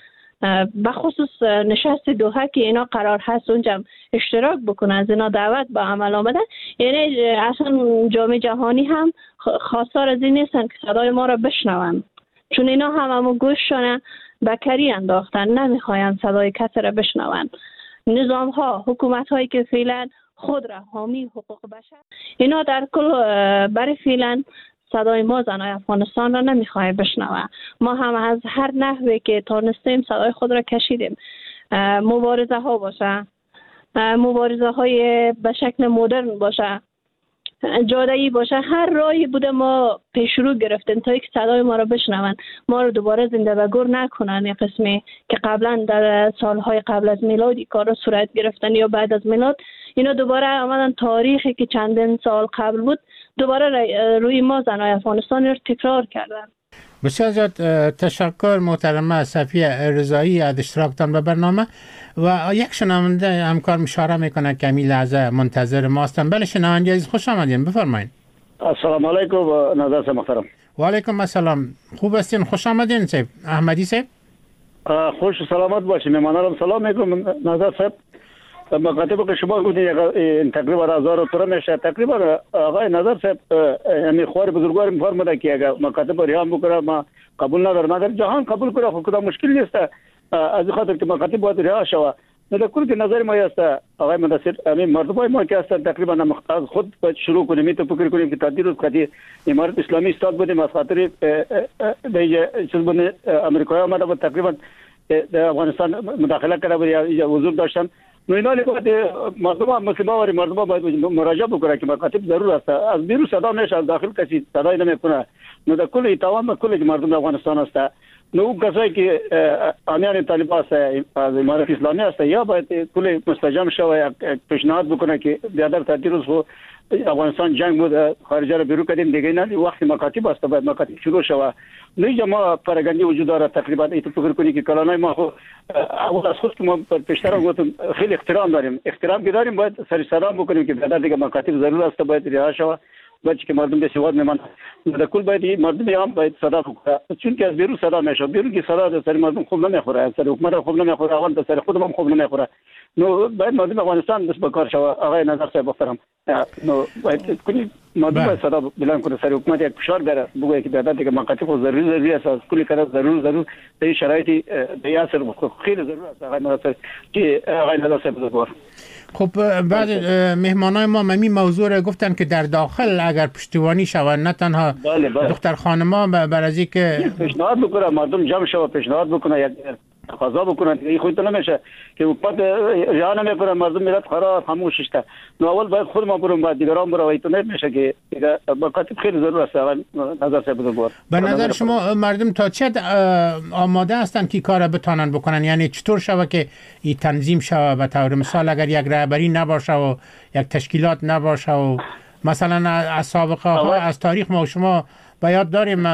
بخصوص نشست دوحه که اینا قرار هست اونجا اشتراک بکنن، از اینا دعوت با عمل آمدن. یعنی اصلا جامعه جهانی هم خواستار از این نیستن که صدای ما را بشنون، چون اینا هم همو گوششان بکری انداختن، نمیخواین صدای کسی را بشنون. نظام ها، حکومت هایی که فعلا خود را حامی حقوق بشر، اینا در کل برای فعلا صدای ما زنای افغانستان را نمیخواه بشنوه. ما هم از هر نحوی که تانستیم صدای خود را کشیدیم. مبارزه ها باشه، مبارزه های به شکل مدرن باشه، جاده‌ای باشه، هر راهی بوده ما پیش رو گرفتیم تا یک صدای ما را بشنون، ما رو دوباره زنده و گور نکنن. یک قسمی که قبلا در سالهای قبل از میلاد کار را صورت گرفتن یا بعد از میلاد، اینا دوباره آمدن تاریخی که چندین سال قبل بود دوباره روی ما زنای افغانستان رو تکرار کردن. بسیار زیاد تشکر محترمه صفیه رضایی از اشتراکتان به برنامه. و یک شنونده همکار اشاره میکنه که همین لحظه منتظر ما هستن. بله شنونده عزیز، خوش آمدین، بفرمایید. السلام علیکم نظر صاحب محترم. و علیکم السلام، خوب هستین؟ خوش آمدین صاحب احمدی صاحب. خوش و سلامت باشین. میمانم سلام میگم نظر صاحب. مکاتب که شما گفتین تقریبا هزار و تر میشه، تقریبا آقای نظر صاحب یعنی خوار بزرگوار میفرموده که اگر مکاتب ریان بکنه ما قبول ندارم، اگر جهان قبول کنه خود کدام مشکل نیست، از خاطر که مکاتب باید رها شود. در کل که نظر ما است آقای مدثر، همین مردمای ما که هستن تقریبا از خود باید شروع کنیم. می تو فکر کنیم که تا دیروز کدی امارت اسلامی استاد بودیم از خاطر دیگه چیز بود امریکایی آمده بود تقریبا در افغانستان مداخله کرده بود یا حضور داشتن. نو اینا باید مردم مسلمان و مردم باید مراجعه بکنه که مکاتب ضرور است. از بیرون صدا میشه، از داخل کسی صدای نمیکنه. نو در کل تمام کل مردم افغانستان است. نو کسایی که امیان طالبان است از امارت اسلامی است یا باید کل مستجاب شود پیشنهاد بکنه که بیادر تا دیروز افغانستان جنگ بود، خارجه را بیرون کردیم دیگه، نه وقتی مکاتب است باید مکاتب شروع شود. نه ما پراگندی وجود داره تقریبا. ایتو فکر کنی که کلانای ما خو اول از خود که ما پیشتر گفتم خیلی احترام داریم، احترام که داریم باید سر سلام بکنیم که بعد دیگه مکاتب ضرور است باید رها شود، باید که مردم به سواد میمانند. در کل باید مردم هم باید صدا بکنه، چون که از بیرون صدا میشه، بیرون که صدا سر مردم خوب نمیخوره، از سر حکومت خوب نمیخوره، اول سر خودم خوب نمیخوره. نو باید مردم افغانستان دست به کار شود. آقای نظر صاحب محترم، نو باید کلی مردم باید صدا بلند کنه، سر حکومت یک فشار بیاره بگه که بعد دیگه مکاتب ضروری ضروری است، از کلی کار ضرور ضرور در این شرایطی در اثر خیلی ضرور است. آقای نظر که آقای نظر صاحب بزرگوار. خب بعد مهمانای ما ممی موضوع را گفتن که در داخل اگر پشتیبانی شود، نه تنها بله بله. دختر خانما بر از اینکه پیشنهاد بکنه مردم جمع شود، پیشنهاد بکنه، یک تقاضا بکنن. این خودت نمیشه که حکومت رها نمیکنه، مردم ملت خراب خاموش است. نو اول باید خود ما بریم بعد دیگران برو، ایتو نمیشه که مکاتب خیلی ضرور است. نظر صاحب بزرگوار، به نظر شما مردم تا چه آماده هستند که کار بتانن بکنن؟ یعنی چطور شود که این تنظیم شود؟ به طور مثال اگر یک رهبری نباشه و یک تشکیلات نباشه و مثلا از سابقه ها از تاریخ ما و شما باید داریم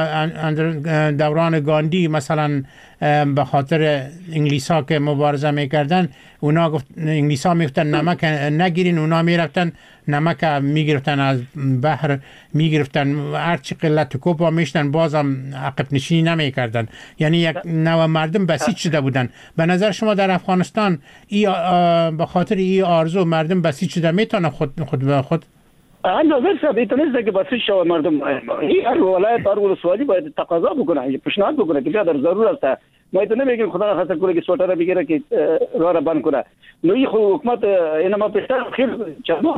دوران گاندی مثلا به خاطر انگلیس ها که مبارزه میکردن، اونا گفت انگلیس ها میگفتن نمک نگیرین، اونا میرفتن نمک میگرفتن از بحر میگرفتن، هرچی قلت کوپا میشتن بازم عقب نشینی نمیکردن. یعنی یک نوع مردم بسیج شده بودن. به نظر شما در افغانستان ای به خاطر این آرزو مردم بسیج شده میتونه خود خود به خود؟ نظر صاحب ایتو نیست که بسیج شود مردم. هر ولایت هر ولسوالی باید تقاضا بکنه، پیشنهاد بکنه که بیادر ضرور است. ما ایتو نمیگیم خدا نخواست کنه که سوتر بگیره که راه را بند کنه. نو این حکومت اینا ما پیشتر خیلی چندان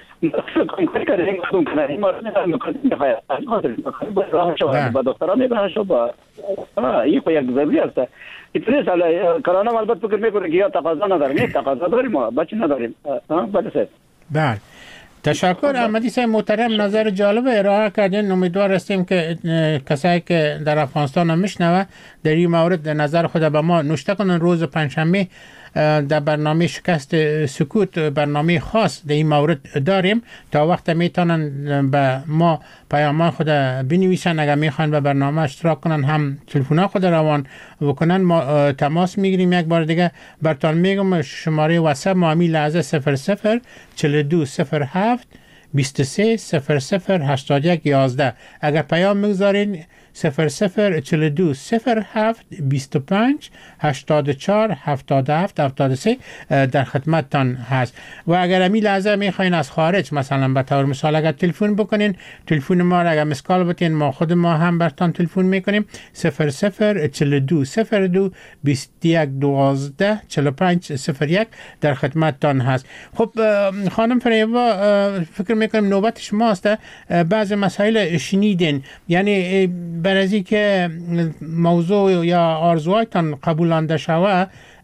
کاری کرده این مردم کنه. این مردم مکاتب میخواید از خاطر باید راه شود، با دختران میبرن شد، با این خو یک ضروری است. ایتو نیست کلانم البته فکر میکنه که یا تقاضا نداریم. نه تقاضا داریم، ما بچه نداریم. بله صاحب. بله تشکر احمدی صاحب محترم، نظر جالب ارائه کردین. امیدوار هستیم که کسایی که در افغانستان هم میشنوه در این مورد نظر خود به ما نوشته کنن. روز پنجشنبه در برنامه شکست سکوت برنامه خاص در این مورد داریم، تا وقت میتونن به ما پیامان خود بنویسن. اگر میخوان به برنامه اشتراک کنن هم تلفن خود روان بکنن، ما تماس میگیریم. یک بار دیگه براتون میگم شماره واتساپ ما همین لحظه صفر صفر چهل و دو صفر هفت بیست و سه صفر صفر هشتاد و یک یازده. اگر پیام میگذارین صفر صفر چهل و دو صفر هفت بیست و پنج هشتاد و چهار هفتاد و هفت هفتاد و سه در خدمتتان هست. و اگر امی لحظه میخواین از خارج مثلا به طور مثال اگر تلفن بکنین، تلفن ما را اگر مسکال بتین ما خود ما هم برتان تلفن میکنیم صفر صفر چهل و دو صفر دو بیست و یک دوازده چهل و پنج صفر یک در خدمتتان هست. خب خانم فریبا، فکر میکنم نوبت شماست. بعض مسائل شنیدین، یعنی برای که موضوع یا آرزوهایتان قبولانده شوه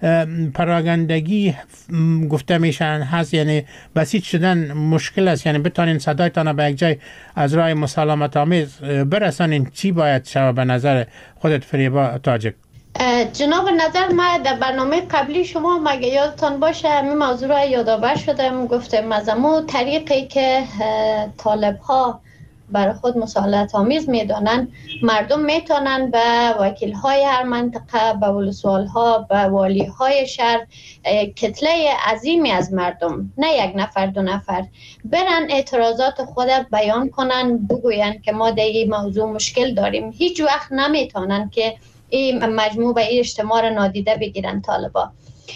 پراگندگی گفته میشن هست، یعنی بسیط شدن مشکل است، یعنی بتانین صدایتان به یک جای از راه مسالمت آمیز برسانین. چی باید شوه به نظر خودت فریبا تاجک؟ جناب نظر، ما در برنامه قبلی شما مگه یادتان باشه همین موضوع را یادآور شدم، گفتم از امو طریقی که طالب ها برای خود مسالمت آمیز میدانن، مردم میتونن به وکیل های هر منطقه، به ولسوال ها، به والی های شهر، کتله عظیمی از مردم، نه یک نفر دو نفر، برن اعتراضات خود بیان کنن، بگوین که ما در این موضوع مشکل داریم. هیچ وقت نمیتونن که این مجموع به این اجتماع را نادیده بگیرن طالبا،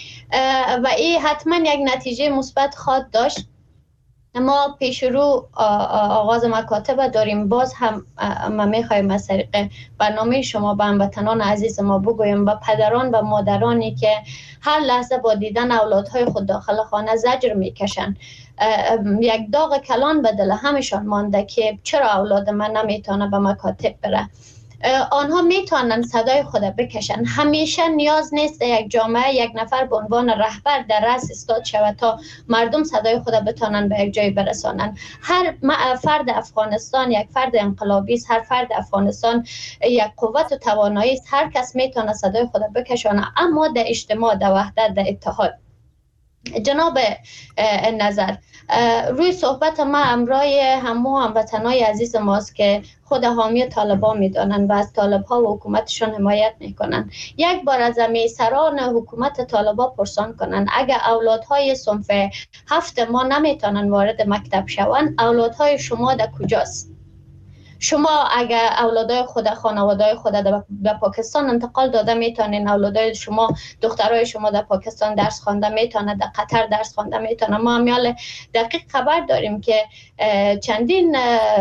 و این حتما یک نتیجه مثبت خواهد داشت. ما پیش رو آغاز مکاتب داریم. باز هم ما میخوایم از طریق برنامه شما به هموطنان عزیز ما بگویم، به پدران و مادرانی که هر لحظه با دیدن اولادهای خود داخل خانه زجر میکشن، یک داغ کلان به دل همشان مانده که چرا اولاد من نمیتونه به مکاتب بره. آنها میتونن صدای خود بکشن. همیشه نیاز نیست یک جامعه یک نفر به عنوان رهبر در رأس استاد شود تا مردم صدای خود بتونن به یک جای برسانن. هر فرد افغانستان یک فرد انقلابی است، هر فرد افغانستان یک قوت و توانایی است، هر کس میتونه صدای خود بکشانه، اما در اجتماع، در وحدت، در اتحاد. جناب نظر، روی صحبت ما همراه همو هموطنای عزیز ماست که خود حامی طالبان میدانن و از طالبها و حکومتشون حمایت میکنن. یک بار از امیسران حکومت طالبان پرسان کنن اگر اولادهای صنف هفت ما نمیتونن وارد مکتب شوند، اولادهای شما در کجاست؟ شما اگر اولادای خود، خانوادای خود در پاکستان انتقال داده میتونین، اولادای شما، دخترای شما در پاکستان درس خوانده میتونه، در قطر درس خوانده میتونه. ما همیال دقیق خبر داریم که چندین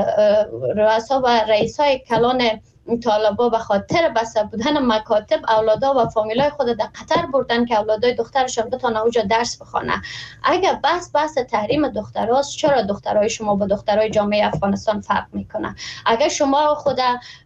رؤسا و رئیسای کلان طالبا به خاطر بسته بودن مکاتب اولادا و فامیلای خود در قطر بردن که اولادای دخترشون بتونه اونجا درس بخونه. اگر بحث بحث تحریم دختراست، چرا دخترای شما با دخترای جامعه افغانستان فرق میکنه؟ اگر شما خود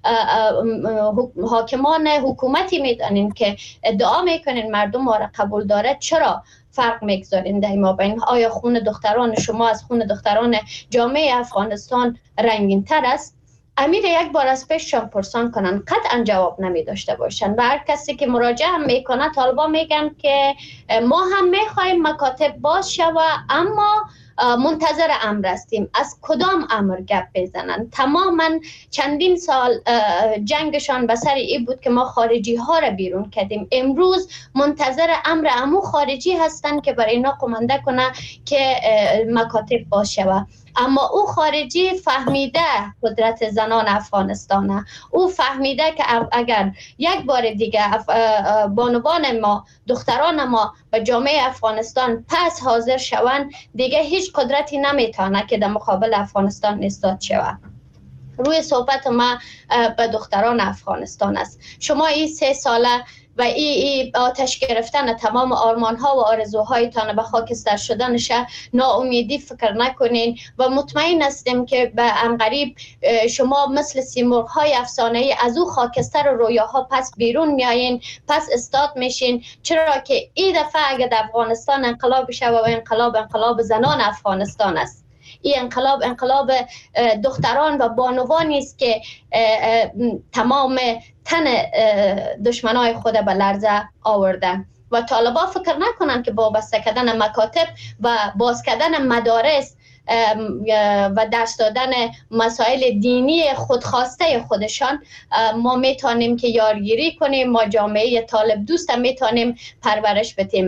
حاکمان حکومتی میدانین که ادعا میکنین مردم ما را قبول داره، چرا فرق میگذارین در ما بین؟ آیا خون دختران شما از خون دختران جامعه افغانستان رنگین تر است؟ امیر یک بار از پیششان پرسان کنن، قطعا جواب نمی داشته باشن. و هر کسی که مراجعه هم میکنه طالبان میگن که ما هم میخوایم مکاتب باز شوه، اما منتظر امر هستیم. از کدام امر گپ بزنن؟ تماما چندین سال جنگشان به سر این بود که ما خارجی ها را بیرون کردیم. امروز منتظر امر امو خارجی هستن که برای اینا قمانده کنه که مکاتب باز شوه. اما او خارجی فهمیده قدرت زنان افغانستانه. او فهمیده که اگر یک بار دیگه بانوان ما، دختران ما به جامعه افغانستان پس حاضر شوند، دیگه هیچ قدرتی نمیتونه که در مقابل افغانستان ایستاد شود. روی صحبت ما به دختران افغانستان است. شما این سه ساله و ای, ای آتش گرفتن تمام آرمان ها و آرزوهایتان به خاکستر شدنش ناامیدی فکر نکنین و مطمئن هستیم که به انقریب شما مثل سیمرغ های افسانه ای از او خاکستر و رویاها پس بیرون میایین، پس استاد میشین. چرا که این دفعه اگر در افغانستان انقلاب شود و انقلاب انقلاب زنان افغانستان است. این انقلاب انقلاب دختران و بانوانی است که تمام تن دشمنای خود به لرزه آوردن و طالبا فکر نکنن که با بسته کردن مکاتب و باز کردن مدارس و درس دادن مسائل دینی خودخواسته خودشان ما میتونیم که یارگیری کنیم، ما جامعه طالب دوست میتونیم پرورش بدیم.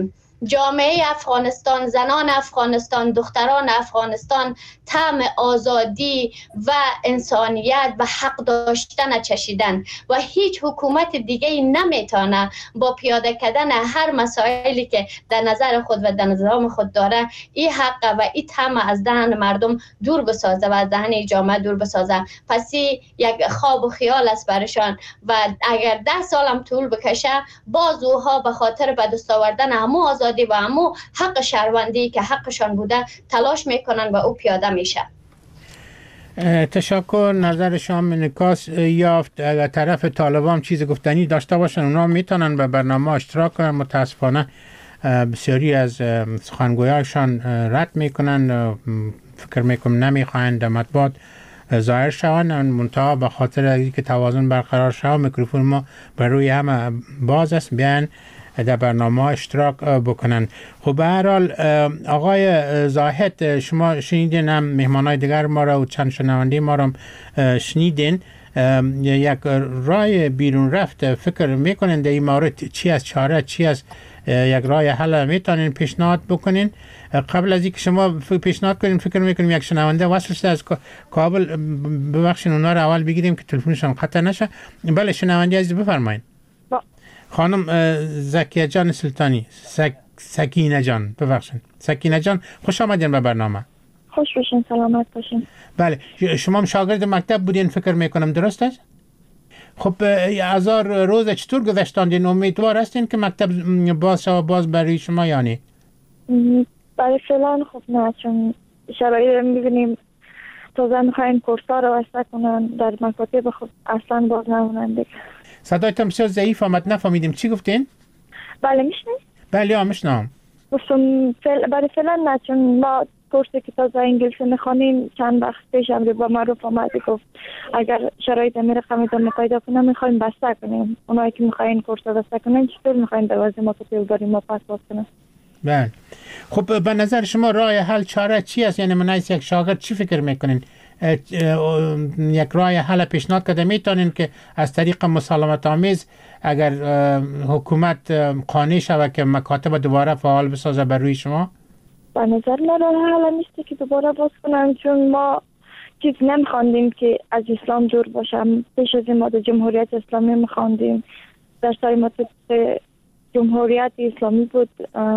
جامعه افغانستان، زنان افغانستان، دختران افغانستان طعم آزادی و انسانیت و حق داشتن چشیدن و هیچ حکومت دیگه نمیتونه با پیاده کردن هر مسائلی که در نظر خود و در نظام خود داره این حق و این طعم از دهن مردم دور بسازه و از دهن جامعه دور بسازه. پس یک خواب و خیال است برشان و اگر ده سال هم طول بکشه باز اوها به خاطر به دست آوردن همو آزادی و همو حق شهروندی که حقشان بوده تلاش میکنن و او پیاده میشه. تشکر. نظر شما انعکاس یافت. اگر طرف طالبان چیز گفتنی داشته باشن اونا میتونن به برنامه اشتراک کنن. متاسفانه بسیاری از سخنگویاشان رد میکنن، فکر میکنم نمیخواهند در مطبوعات ظاهر شوند، منتها به خاطر اینکه توازن برقرار شود میکروفون ما بر روی همه باز است، بیان در برنامه اشتراک بکنن. خب به هر حال آقای زاهد شما شنیدین، هم مهمانای دیگر ما را و چند شنونده ما را شنیدین، یک راه بیرون رفت فکر میکنین در این مورد چی از چاره، چی از یک راه حل میتونین پیشنهاد بکنین؟ قبل از اینکه شما پیشنهاد کنین فکر میکنیم یک شنونده وصل شده از کابل، ببخشید اونا رو اول بگیریم که تلفنشون قطع نشه. بله شنونده عزیز بفرمایید. خانم زکیه جان سلطانی، سک... سکینه جان ببخشید سکینه جان، خوش آمدین به برنامه. خوش باشین، سلامت باشین. بله شما هم شاگرد مکتب بودین فکر میکنم، درست است؟ خب هزار روز چطور گذشتاندین؟ امیدوار هستین که مکتب باز شو باز برای شما یعنی؟ برای فعلا خب نه، چون شرایط میبینیم تازه میخواین کورسا رو وسته کنن در مکاتب، خب اصلا باز نمونن دیگه. صدایتان بسیار ضعیف آمد، نفهمیدیم چی گفتین؟ بله میشنید؟ بله ها میشنم. گفتم فعلا برای فعلا نه، چون ما کورسی که تازه انگلیسی میخوانیم چند وقت پیش هم با معروف آمده گفت اگر شرایط می رقمی دارم پیدا کنم میخوایم بسته کنیم. اونایی که میخواین کورس بسته کنن چطور میخواین دوازده ما کتب داریم ما پس باز کنم؟ بله خب به نظر شما راه حل چاره چی است؟ یعنی من از یک شاگرد چی فکر میکنین؟ یک راه حل پیشنهاد کرده میتونین که از طریق مسالمت آمیز اگر حکومت قانع شود که مکاتب دوباره فعال بسازه بر روی شما؟ به نظر من راه حل نیست که دوباره باز کنم، چون ما چیز نمیخواندیم که از اسلام دور باشم. پیش از این ما در جمهوریت اسلامی میخواندیم، در سای ما جمهوریت اسلامی بود.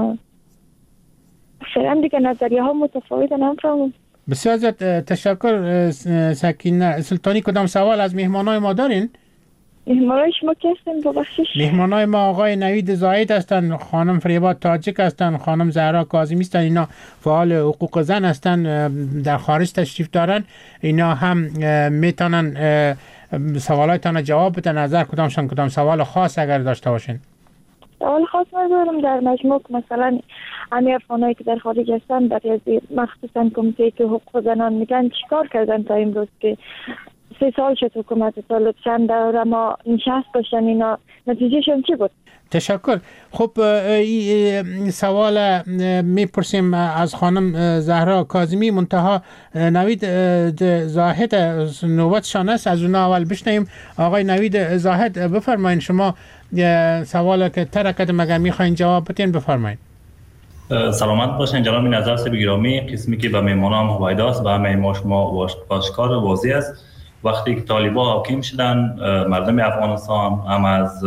فعلا دیگه نظریه ها متفاوت نمیفهمم. بسیار زیاد تشکر سکینه سلطانی. کدام سوال از مهمانای ما دارین؟ مهمانای شما که هستن ببخشید؟ مهمانای ما آقای نوید زاهد هستن، خانم فریبا تاجیک هستن، خانم زهرا کاظمی هستن، اینا فعال حقوق زن هستن، در خارج تشریف دارن. اینا هم میتونن سوالاتتان جواب بدن. نظر کدامشان کدام سوال خاص اگر داشته باشین؟ سوال خاص ندارم. در مجموع مثلا همه افغانایی که در خارج هستن برای از مخصوصا کمیته که حقوق زنان میگن چیکار کردن تا امروز که سه سال شد حکومت طالب چند دوره ما نشست داشتن، اینا نتیجهشون چی بود؟ تشکر. خب این سوال میپرسیم از خانم زهرا کاظمی، منتها نوید زاهد نوبتشان است، از اونا اول بشنیم. آقای نوید زاهد بفرمایید، شما سوال که ترکت مگر میخواین جواب بدین بفرمایید. سلامت باشین جناب نظر صاحب گرامی. قسمی که به مهمانان هویدا است و همه ما شما آشکار واضح است، وقتی که طالبان حاکم شدن مردم افغانستان هم از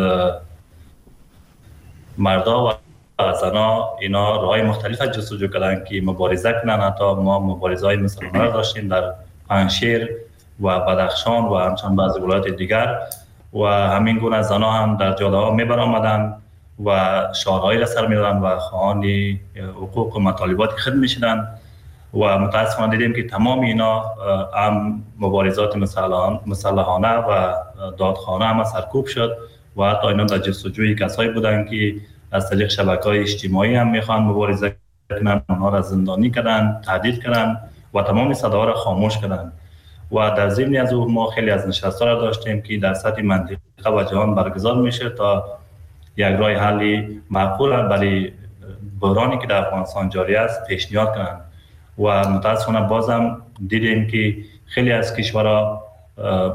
مردا و زنا اینا راههای مختلف جستجو کردن که مبارزه کنن. حتی ما مبارزه های مسلمانان را داشتیم در پنجشیر و بدخشان و همچنان بعضی ولایات دیگر و همین گونه زنا هم در جاده ها می برآمدن و شعارهایی را سر می دادن و خواهان حقوق و مطالبات خود می شدن و متاسفانه دیدیم که تمام اینا هم مبارزات مسلحانه و دادخانه هم سرکوب شد و حتی اینا در جستجوی کسایی بودن که از طریق شبکه‌های اجتماعی هم میخوان مبارزه کنن، اونها را زندانی کردن، تهدید کردن و تمام صداها را خاموش کردن. و در ضمن از او ما خیلی از نشست‌ها را داشتیم که در سطح منطقه و جهان برگزار میشه تا یک راه حلی معقول برای بحرانی که در افغانستان جاری است پیشنهاد کنند. و متاسفانه بازم دیدیم که خیلی از کشورها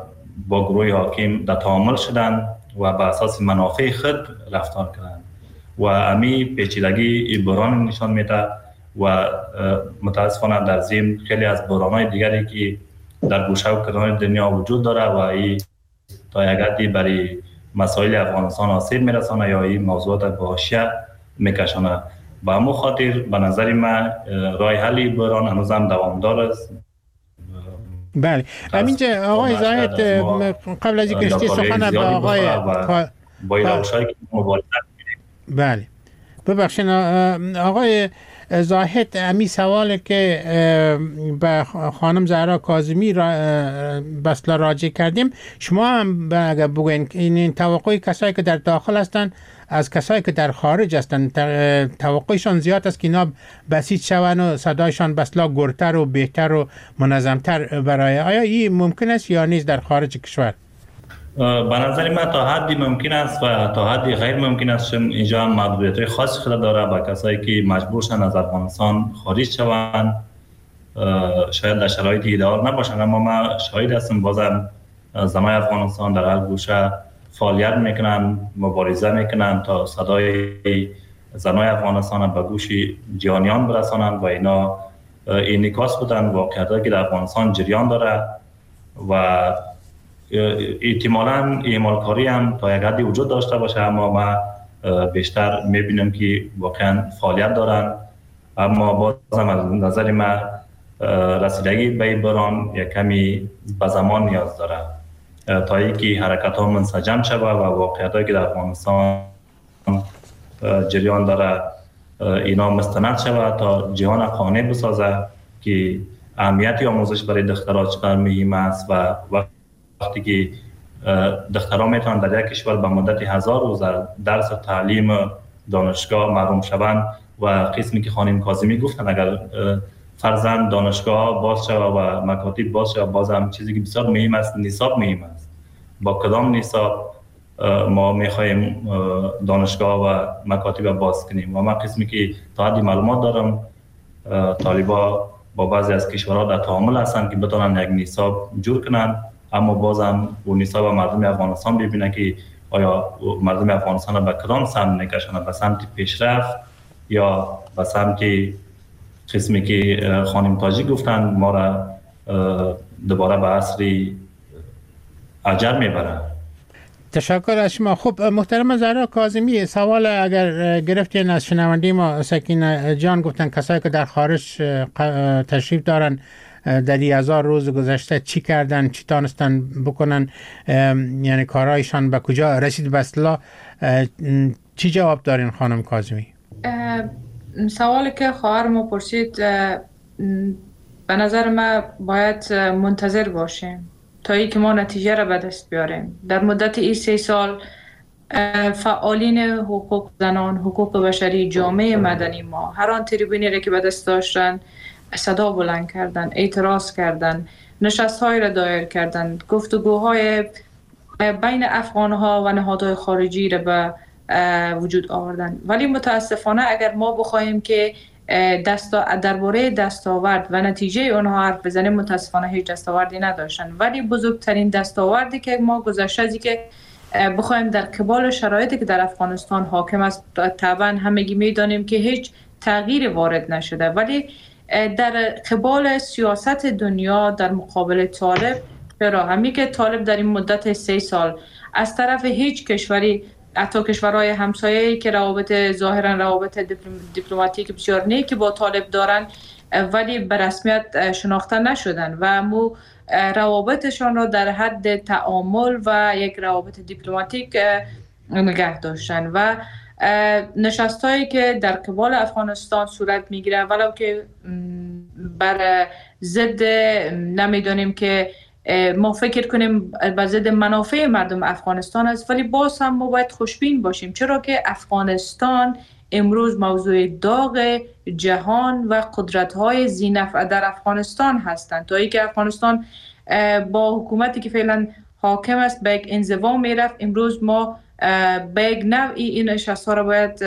با گروه حاکم در تعامل شدن و بر اساس منافع خود رفتار کردند و امی پیچیدگی بحران نشان میده و متاسفانه در ضمن خیلی از بحران‌های دیگری که در گوشه و کنار دنیا وجود داره و این تا یک حدی برای مسائل افغانستان آسیب میرسانه یا این موضوعات به حاشیه میکشانه. به همون خاطر به نظر من راه حل بحران هنوز هم دوامدار است. بله همینجا آقای زاهد قبل از اینکه اشتی سخن به آقای با این روشایی که مبارزه می‌کنیم. بله ببخشید آقای زاهد، امی سوالی که به خانم زهرا کاظمی را بسلا راجع کردیم، شما هم اگر بگوین این توقعی کسایی که در داخل هستند از کسایی که در خارج هستند توقعشان زیاد است که اینا بسیج شوند و صدایشان بسلا گرتر و بهتر و منظمتر برای آیا این ممکن است یا نیست در خارج کشور؟ به نظر من تا حدی ممکن است و تا حدی غیر ممکن است، چون اینجا هم محدودیت‌های خاصی خود داره با کسایی که مجبور شدن از افغانستان خارج شوند. شاید در شرایط ایدئال نباشند، اما ما شاهد هستیم بازم زمای افغانستان در هر گوشه فعالیت میکنن، مبارزه میکنن تا صدای زنای افغانستان به گوش جهانیان برسانند و اینا انعکاس بودن واقعیتایی که در افغانستان جریان داره و احتمالاً اعمالکاری هم تا یک حدی وجود داشته باشه، اما ما بیشتر میبینیم که واقعا فعالیت دارن. اما بازم از نظر ما رسیدگی به این بحران یک کمی به زمان نیاز داره تا اینکه حرکت ها منسجم شود و واقعیتایی که در افغانستان جریان داره اینا مستند شود تا جهان قانع بسازه که اهمیت آموزش برای دخترها چقدر مهم است و وقتی که دخترها میتونن در یک کشور به مدت هزار روز درس تعلیم دانشگاه محروم شوند و قسمی که خانم کاظمی گفتن اگر فرزند دانشگاه باز شود و مکاتب باز شود، باز هم چیزی که بسیار مهم است نصاب مهم است. با کدام نصاب ما میخوایم دانشگاه و مکاتب باز کنیم و من قسمی که تا حدی معلومات دارم طالبا با بعضی از کشورها در تعامل هستند که بتونن یک نصاب جور کنن، اما بازم اون نصاب مردم افغانستان ببینن که آیا مردم افغانستان به کدام سمت میکشن، به سمت پیشرفت یا به سمت قسمی که خانم تاجی گفتن ما را دوباره به عصر اجل میبرن. تشکر از شما. خب محترم زهرا کاظمی، سوال اگر گرفتین از شنونده ما سکینه جان گفتن کسایی که در خارج تشریف دارن در این هزار روز گذشته چی کردن، چی تانستن بکنن، یعنی کارهایشان به کجا رسید؟ به اصطلاح چی جواب دارین خانم کاظمی؟ سوالی که خواهر ما پرسید به نظر ما باید منتظر باشیم تا ای که ما نتیجه را به دست بیاریم. در مدت این سه سال فعالین حقوق زنان، حقوق بشری، جامعه مدنی ما هر آن تریبونی را که به دست داشتن صدا بلند کردن، اعتراض کردن، نشست‌های را دایر کردن، گفتگوهای بین افغان‌ها و نهادهای خارجی را به وجود آوردن. ولی متاسفانه اگر ما بخوایم که دستا درباره دستاورد و نتیجه اونها حرف بزنیم، متاسفانه هیچ دستاوردی نداشتن. ولی بزرگترین دستاوردی که ما گذشته از که بخوایم در قبال شرایطی که در افغانستان حاکم است، طبعا همگی میدانیم که هیچ تغییر وارد نشده، ولی در قبال سیاست دنیا در مقابل طالب، چرا همی که طالب در این مدت سه سال از طرف هیچ کشوری، حتی کشورهای همسایه‌ای که روابط ظاهرا روابط دیپلماتیک بسیار نیکی با طالب دارن ولی به رسمیت شناخته نشدن و مو روابطشان را در حد تعامل و یک روابط دیپلماتیک نگه داشتن و نشستایی که در قبال افغانستان صورت میگیره ولو که بر ضد نمیدونیم که ما فکر کنیم به ضد منافع مردم افغانستان است، ولی باز هم ما باید خوشبین باشیم، چرا که افغانستان امروز موضوع داغ جهان و قدرت‌های ذی‌نفع در افغانستان هستند. تا اینکه افغانستان با حکومتی که فعلا حاکم است به یک انزوا میرفت، امروز ما به یک نوعی این نشست‌ها را باید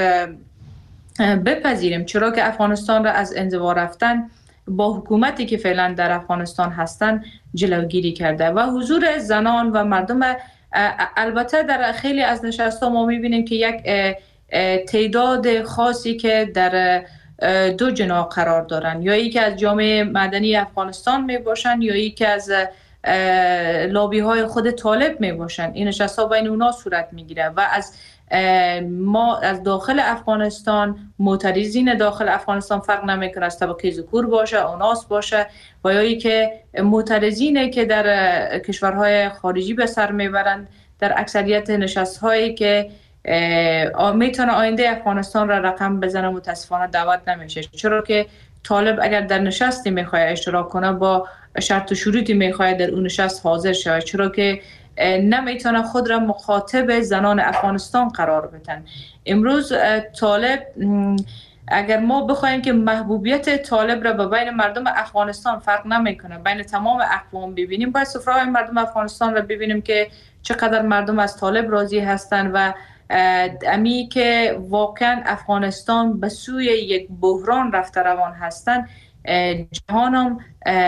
بپذیریم، چرا که افغانستان را از انزوا رفتن با حکومتی که فعلا در افغانستان هستند جلوگیری کرده و حضور زنان و مردم. البته در خیلی از نشست‌ها ما می‌بینیم که یک تعداد خاصی که در دو جناح قرار دارن، یا یکی از جامعه مدنی افغانستان می باشن یا یکی از لابی های خود طالب می باشن. این نشست ها بین اونا صورت می گیره و از ما از داخل افغانستان معترضین داخل افغانستان فرق نمیکنه، از طبقه ذکور باشه، اوناس باشه و یا ای که معترضینه که در کشورهای خارجی به سر میبرند، در اکثریت نشست هایی که میتونه آینده افغانستان را رقم بزنه متاسفانه دعوت نمیشه، چرا که طالب اگر در نشستی میخواد اشتراک کنه با شرط و شروطی میخواد در اون نشست حاضر شود، چرا که نمیتونه خود را مخاطب زنان افغانستان قرار بدن. امروز طالب، اگر ما بخوایم که محبوبیت طالب را به بین مردم افغانستان فرق نمیکنه، بین تمام اقوام ببینیم، باید سفره‌های مردم افغانستان را ببینیم که چقدر مردم از طالب راضی هستند و امی که واقعا افغانستان به سوی یک بحران رفته روان هستند. جهان هم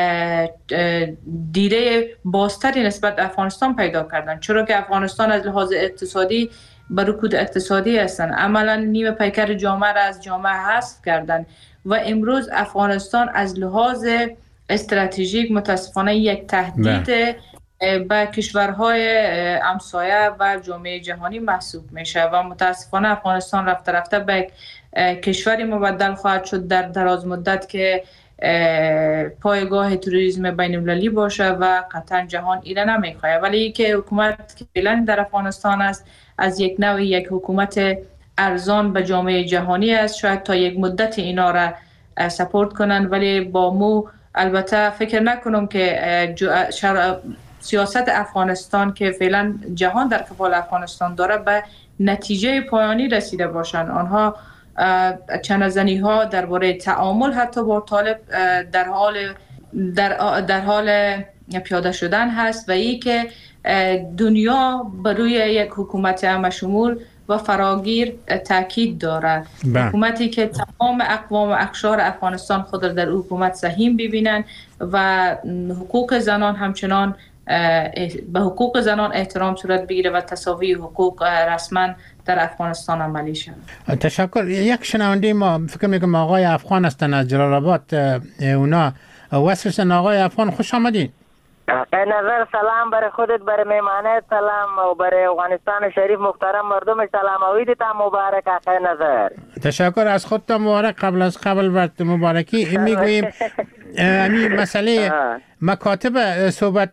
دیده بازتری نسبت افغانستان پیدا کردن، چرا که افغانستان از لحاظ اقتصادی به رکود اقتصادی هستن، عملا نیم پیکر جامعه را از جامعه حذف کردن و امروز افغانستان از لحاظ استراتژیک متاسفانه یک تهدید به کشورهای همسایه و جامعه جهانی محسوب میشه و متاسفانه افغانستان رفته رفته به کشوری مبدل خواهد شد در دراز مدت که پایگاه تروریسم بین المللی باشه و قطعا جهان ایره نمیخواه. ولی که حکومت که فعلا در افغانستان است از یک نوع یک حکومت ارزان به جامعه جهانی است، شاید تا یک مدت اینا را سپورت کنن، ولی با مو البته فکر نکنم که سیاست افغانستان که فعلا جهان در کفال افغانستان داره به نتیجه پایانی رسیده باشند. آنها چنزنی ها درباره تعامل حتی با طالب در حال در, در حال پیاده شدن هست و ای که دنیا بر روی یک حکومت همشمول و فراگیر تاکید دارد. حکومتی که تمام اقوام و اقشار افغانستان خود در حکومت سهیم ببینند و حقوق زنان همچنان به حقوق زنان احترام صورت بگیره و تساوی حقوق رسما در افغانستان عملی شود. تشکر. یک شنونده ما فکر میکنم آقای افغان هستن از جلال آباد، اونا وصلشن. آقای افغان خوش آمدین. به نظر سلام برای خودت، برای میمانت سلام و برای افغانستان شریف محترم مردم سلام و عیدتان مبارک. آقای نظر تشکر. از خودت مبارک. قبل از قبل وقت مبارکی میگوییم همین مسئله مکاتب صحبت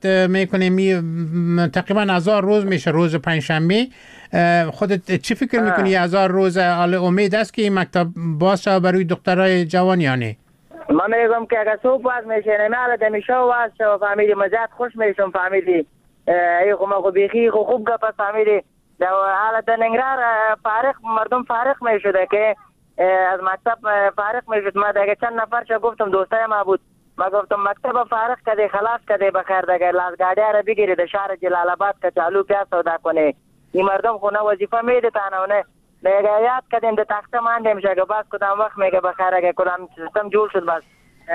میکنیم، تقریبا هزار روز میشه، روز پنجشنبه. خودت چی فکر میکنی هزار روز؟ حال امید است که این مکتب باز شود برای دخترای جوانیانی؟ من میگم که اگر صبح باز میشه نمیاله دمیشه واز شو فامیلی مزاد خوش میشم فامیلی ای خو ما خو بیخی خو خوب گپ فامیلی در حالت ننگرار فارغ مردم فارغ میشده که از مکتب فارغ میشد. ما دیگه چند نفر چه گفتم دوستای ما بود، ما گفتم مکتب فارغ کده خلاص کده بخیر دیگه لاس گاډی را بگیری د شهر جلال آباد که چالو پیاز سودا کنه. این مردم خو نه وظیفه میده تانونه میگه یاد کردیم د تخته مانده میشه که باز کدام وقت میگه بخیر اگه کدام سیستم جور شد بس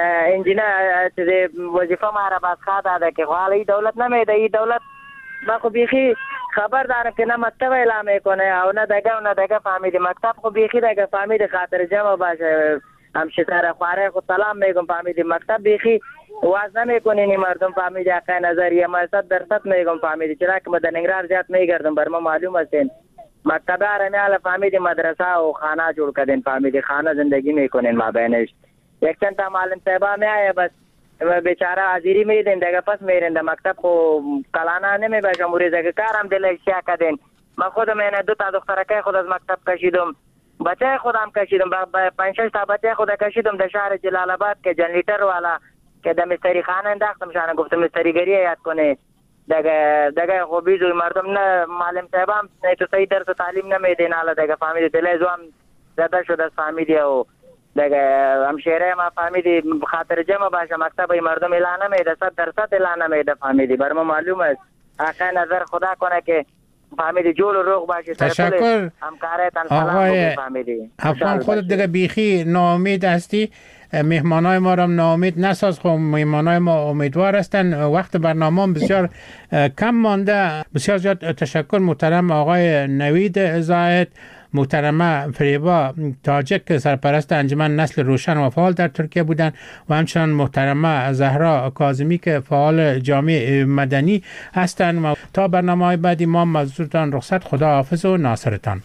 انجینر چې وظیفه ما را باز خواهد ده که حالا ای دولت نمیده. ای دولت ما خو بیخی خبر دارم که نه مکتب اعلام میکنه او نه دگه و نه دگه فهمیده. مکتب خو بیخی دگه فهمیده خاطر جمع باشه همشه سر خواره خو سلام میگم فهمیده. مکتب بیخی واز نمیکنه این مردم فهمیده. حقای نظریه ما صد درصد میگم فهمیده، چرا که ما در ننگرهار زیاد میگردم بر ما معلوم هستین مکتب آرمیال فهمیده مدرسه و خانه جوړ کردین فهمیده، خانه زندگی میکنین ما بینش. یک چند تا معلم صاحبا می آیه بس بیچاره حاضری میدین دیگه پس میرین در مکتب خو کلانا نمیباشم موریز اگه کارم دل اشیا کردین. من خودم اینه دو تا دخترکه خود از مکتب کشیدم، بچه خودم کشیدم، پنج شش تا بچه خود کشیدم در شهر جلال آباد که جنریتر والا که در مستری خانه انداختم شانه گفتم مستری گریه یاد کنه دیگه دیگه خو بیزوی مردم نه معلم صاحبا نه تو صحیح درس و تعلیم نمیدین. حالا دیگه فهمیدی دل زوام زده شده از فهمیدی و دیگه همشهره ما فهمیدی خاطر جمع باشه مکتب مردم اعلان نمیده، صد درصد اعلان نمیده فهمیدی. بر ما معلوم است. آخه نظر خدا کنه که فهمیدی جول و روغ باشه. تشکر همکارتان سلام فهمیدی. افغان خودت دیگه بیخی ناامید هستی، مهمانای ما را ناامید نساز. خب مهمانای ما امیدوار هستن. وقت برنامه بسیار کم مانده. بسیار زیاد تشکر محترم آقای نوید زاهد، محترمه فریبا تاجک سرپرست انجمن نسل روشن و فعال در ترکیه بودند و همچنان محترمه زهرا کاظمی که فعال جامعه مدنی هستند. و تا برنامه بعدی ما مزدورتان رخصت، خدا حافظ و ناصرتان.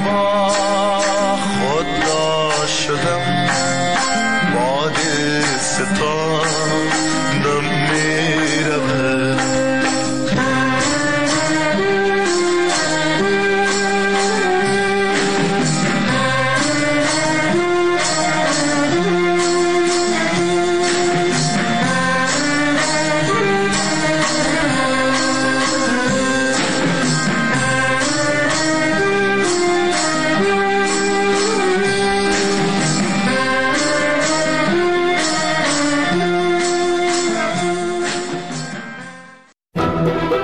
ما